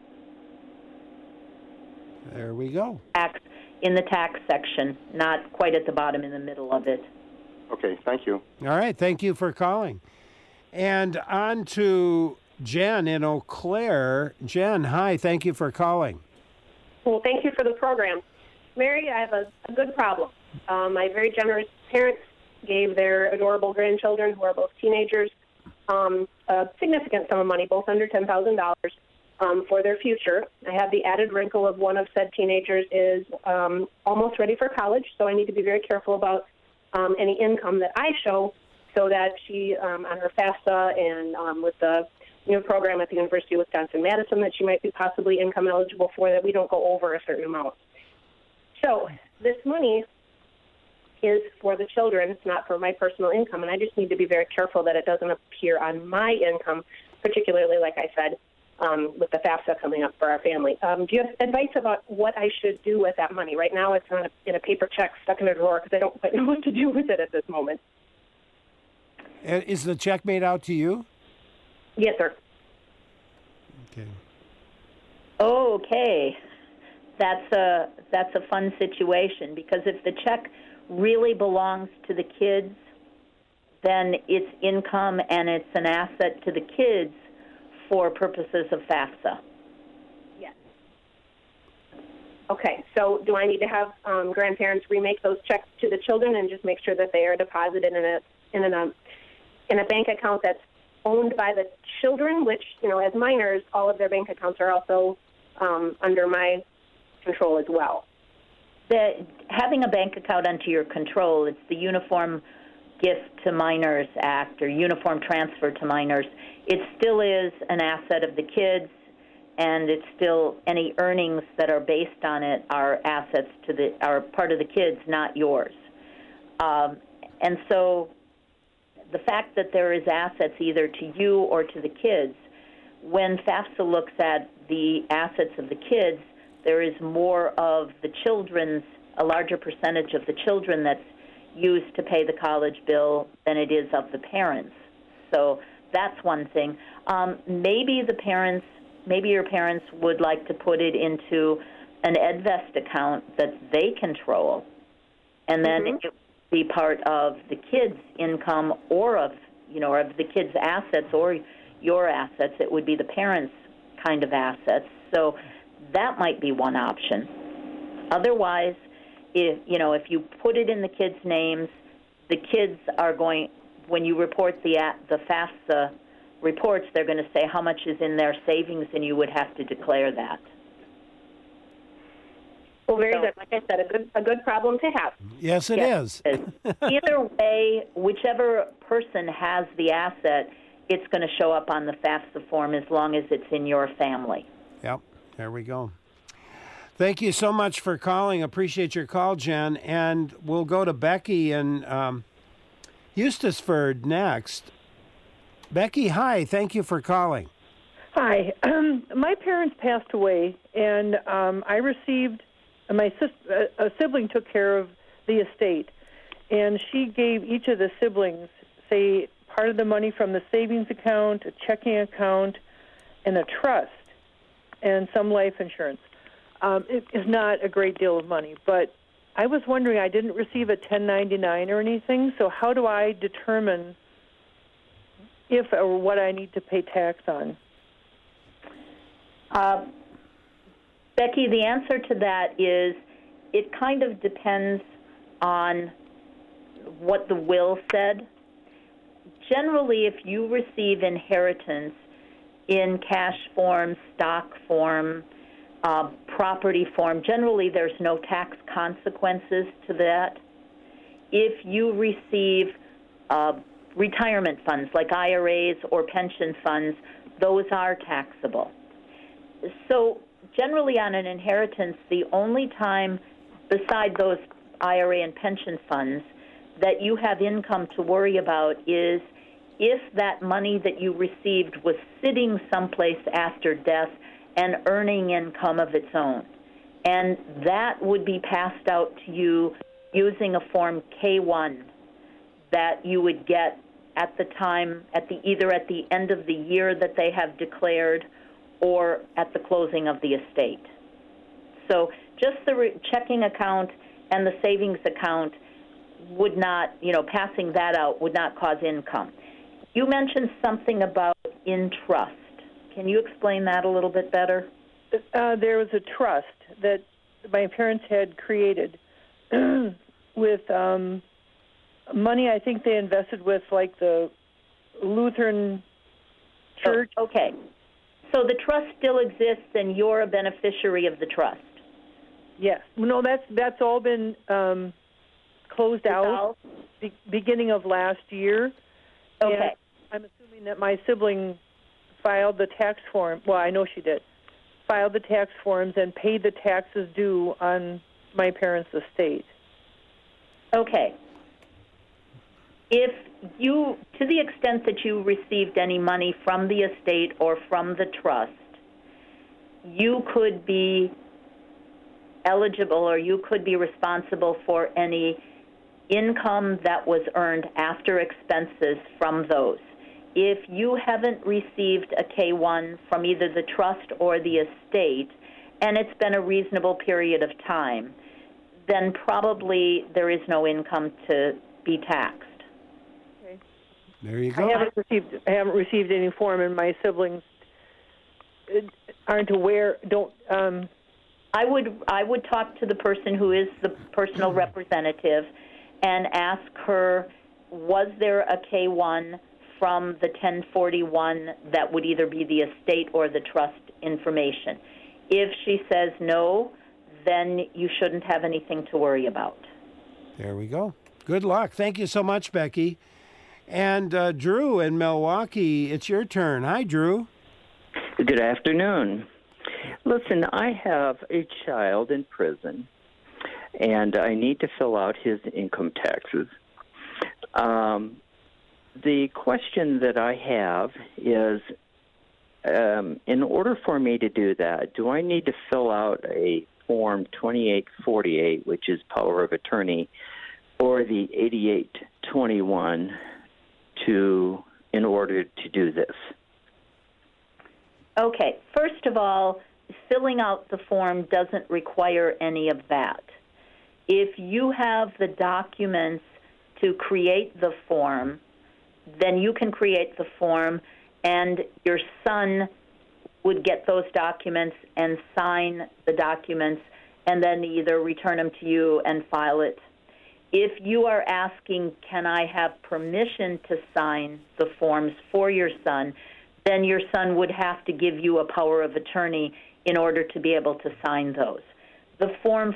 There we go. In the tax section, not quite at the bottom, in the middle of it. Okay, thank you. All right, thank you for calling. And on to Jen in Eau Claire. Jen, hi, thank you for calling. Well, thank you for the program. Mary, I have a good problem. My very generous parents gave their adorable grandchildren, who are both teenagers, a significant sum of money, both under $10,000, for their future. I have the added wrinkle of one of said teenagers is almost ready for college, so I need to be very careful about any income that I show, so that she, on her FAFSA and with the new program at the University of Wisconsin-Madison that she might be possibly income eligible for, that we don't go over a certain amount. So this money is for the children. It's not for my personal income, and I just need to be very careful that it doesn't appear on my income, particularly, like I said, with the FAFSA coming up for our family. Do you have advice about what I should do with that money? Right now it's in a paper check stuck in a drawer because I don't quite know what to do with it at this moment. Is the check made out to you? Yes, sir. Okay. Okay. That's a fun situation, because if the check really belongs to the kids, then it's income and it's an asset to the kids for purposes of FAFSA. Yes. Okay, so do I need to have grandparents remake those checks to the children and just make sure that they are deposited in a bank account that's owned by the children, which, as minors, all of their bank accounts are also under my control as well? Having a bank account under your control, it's the Uniform Gift to Minors Act, or Uniform Transfer to Minors. It still is an asset of the kids, and it's still, any earnings that are based on it are assets are part of the kids, not yours. And so the fact that there is assets either to you or to the kids, when FAFSA looks at the assets of the kids, there is more of the children's, a larger percentage of the children that's used to pay the college bill than it is of the parents. So that's one thing. Maybe your parents would like to put it into an EdVest account that they control, and then it would be part of the kids' income, or of the kids' assets or your assets. It would be the parents' kind of assets. So that might be one option. Otherwise, if you put it in the kids' names, the kids are going, when you report the FAFSA reports, they're going to say how much is in their savings, and you would have to declare that. Well, very good. Like I said, a good problem to have. Yes, it is. Either way, whichever person has the asset, it's going to show up on the FAFSA form as long as it's in your family. Yep, there we go. Thank you so much for calling. Appreciate your call, Jen. And we'll go to Becky in Eustisford next. Becky, hi. Thank you for calling. Hi. My parents passed away, and I received, a sibling took care of the estate, and she gave each of the siblings, say, part of the money from the savings account, a checking account, and a trust, and some life insurance. It is not a great deal of money, but I was wondering, I didn't receive a 1099 or anything, so how do I determine if or what I need to pay tax on? Becky, the answer to that is it kind of depends on what the will said. Generally, if you receive inheritance in cash form, stock form, property form, generally there's no tax consequences to that. If you receive retirement funds like IRAs or pension funds, those are taxable. So generally on an inheritance, the only time beside those IRA and pension funds that you have income to worry about is if that money that you received was sitting someplace after death and earning income of its own. And that would be passed out to you using a Form K-1 that you would get at the time, either at the end of the year that they have declared or at the closing of the estate. So just the checking account and the savings account would not, passing that out would not cause income. You mentioned something about in trust. Can you explain that a little bit better? There was a trust that my parents had created with money I think they invested with, like the Lutheran Church. Oh, okay. So the trust still exists, and you're a beneficiary of the trust? Yes. No, that's all been closed out beginning of last year. Okay. And I'm assuming that my sibling filed the tax form. Well, I know she did. Filed the tax forms and paid the taxes due on my parents' estate. Okay. If you, to the extent that you received any money from the estate or from the trust, you could be eligible or you could be responsible for any income that was earned after expenses from those. If you haven't received a K-1 from either the trust or the estate, and it's been a reasonable period of time, then probably there is no income to be taxed. Okay. There you go. I haven't received any form, and my siblings aren't aware. I would talk to the person who is the personal representative and ask her, was there a K-1 from the 1041 that would either be the estate or the trust information? If she says no, then you shouldn't have anything to worry about. There we go. Good luck. Thank you so much, Becky. And Drew in Milwaukee, it's your turn. Hi, Drew. Good afternoon. Listen, I have a child in prison, and I need to fill out his income taxes. The question that I have is, in order for me to do that, do I need to fill out a Form 2848, which is power of attorney, or the 8821 in order to do this? Okay. First of all, filling out the form doesn't require any of that. If you have the documents to create the form, then you can create the form, and your son would get those documents and sign the documents and then either return them to you and file it. If you are asking, can I have permission to sign the forms for your son, then your son would have to give you a power of attorney in order to be able to sign those. The Form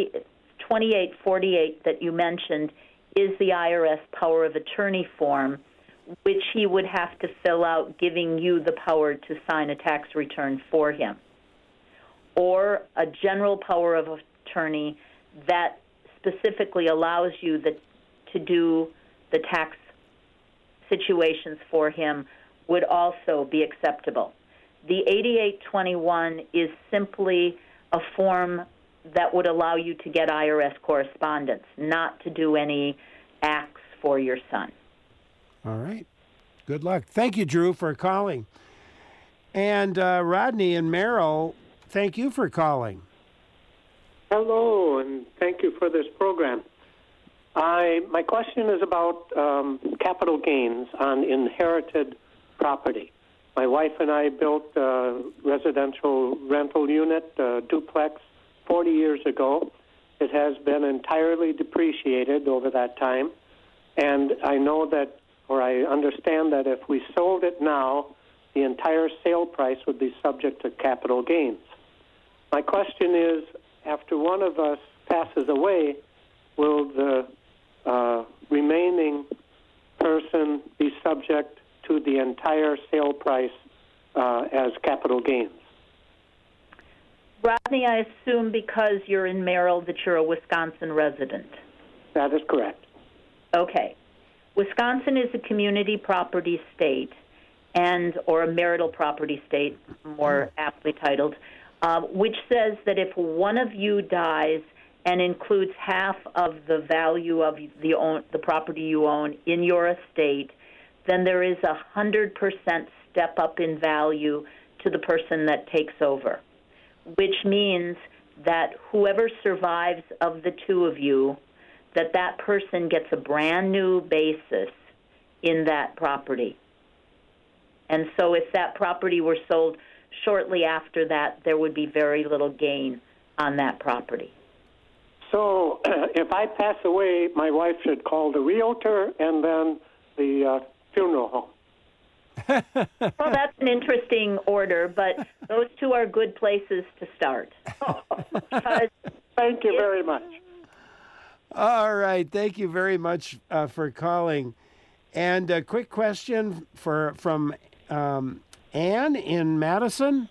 2848 that you mentioned is the IRS power of attorney form, which he would have to fill out, giving you the power to sign a tax return for him, or a general power of attorney that specifically allows you to do the tax situations for him would also be acceptable. The 8821 is simply a form that would allow you to get IRS correspondence, not to do any acts for your son. All right. Good luck. Thank you, Drew, for calling. And Rodney and Merrill, thank you for calling. Hello, and thank you for this program. My question is about capital gains on inherited property. My wife and I built a residential rental unit, duplex, 40 years ago. It has been entirely depreciated over that time, and I know that, or I understand that if we sold it now, the entire sale price would be subject to capital gains. My question is, after one of us passes away, will the remaining person be subject to the entire sale price as capital gains? Rodney, I assume because you're in Merrill that you're a Wisconsin resident. That is correct. Okay. Wisconsin is a community property state, or a marital property state, more aptly titled, which says that if one of you dies and includes half of the value of the property you own in your estate, then there is 100% step up in value to the person that takes over, which means that whoever survives of the two of you, that person gets a brand new basis in that property. And so if that property were sold shortly after that, there would be very little gain on that property. So if I pass away, my wife should call the realtor and then the funeral home. Well, that's an interesting order, but those two are good places to start. Thank you very much. All right. Thank you very much for calling. And a quick question from Ann in Madison.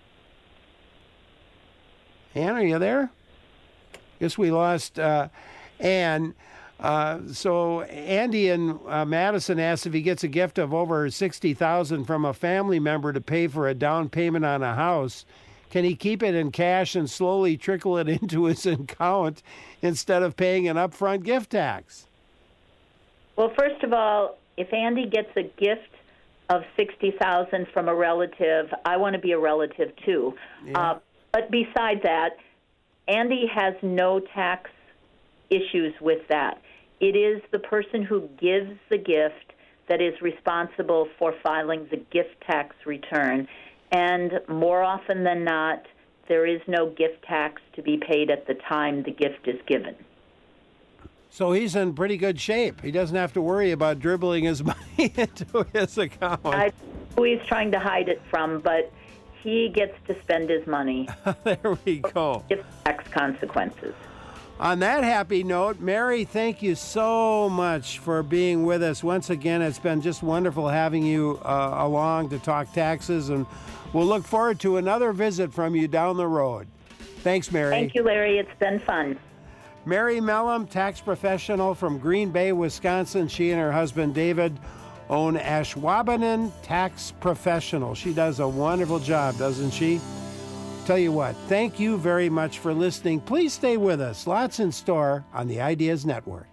Ann, are you there? Guess we lost Ann. So Andy in Madison asks if he gets a gift of over $60,000 from a family member to pay for a down payment on a house, can he keep it in cash and slowly trickle it into his account instead of paying an upfront gift tax? Well, first of all, if Andy gets a gift of $60,000 from a relative, I want to be a relative too. Yeah. But besides that, Andy has no tax issues with that. It is the person who gives the gift that is responsible for filing the gift tax return. And more often than not, there is no gift tax to be paid at the time the gift is given. So he's in pretty good shape. He doesn't have to worry about dribbling his money into his account. I know who he's trying to hide it from, but he gets to spend his money. There we go. Gift tax consequences. On that happy note, Mary, thank you so much for being with us. Once again, it's been just wonderful having you along to talk taxes, and we'll look forward to another visit from you down the road. Thanks, Mary. Thank you, Larry. It's been fun. Mary Mellum, tax professional from Green Bay, Wisconsin. She and her husband, David, own Ashwaubenon Tax Professional. She does a wonderful job, doesn't she? Tell you what, thank you very much for listening. Please stay with us. Lots in store on the Ideas Network.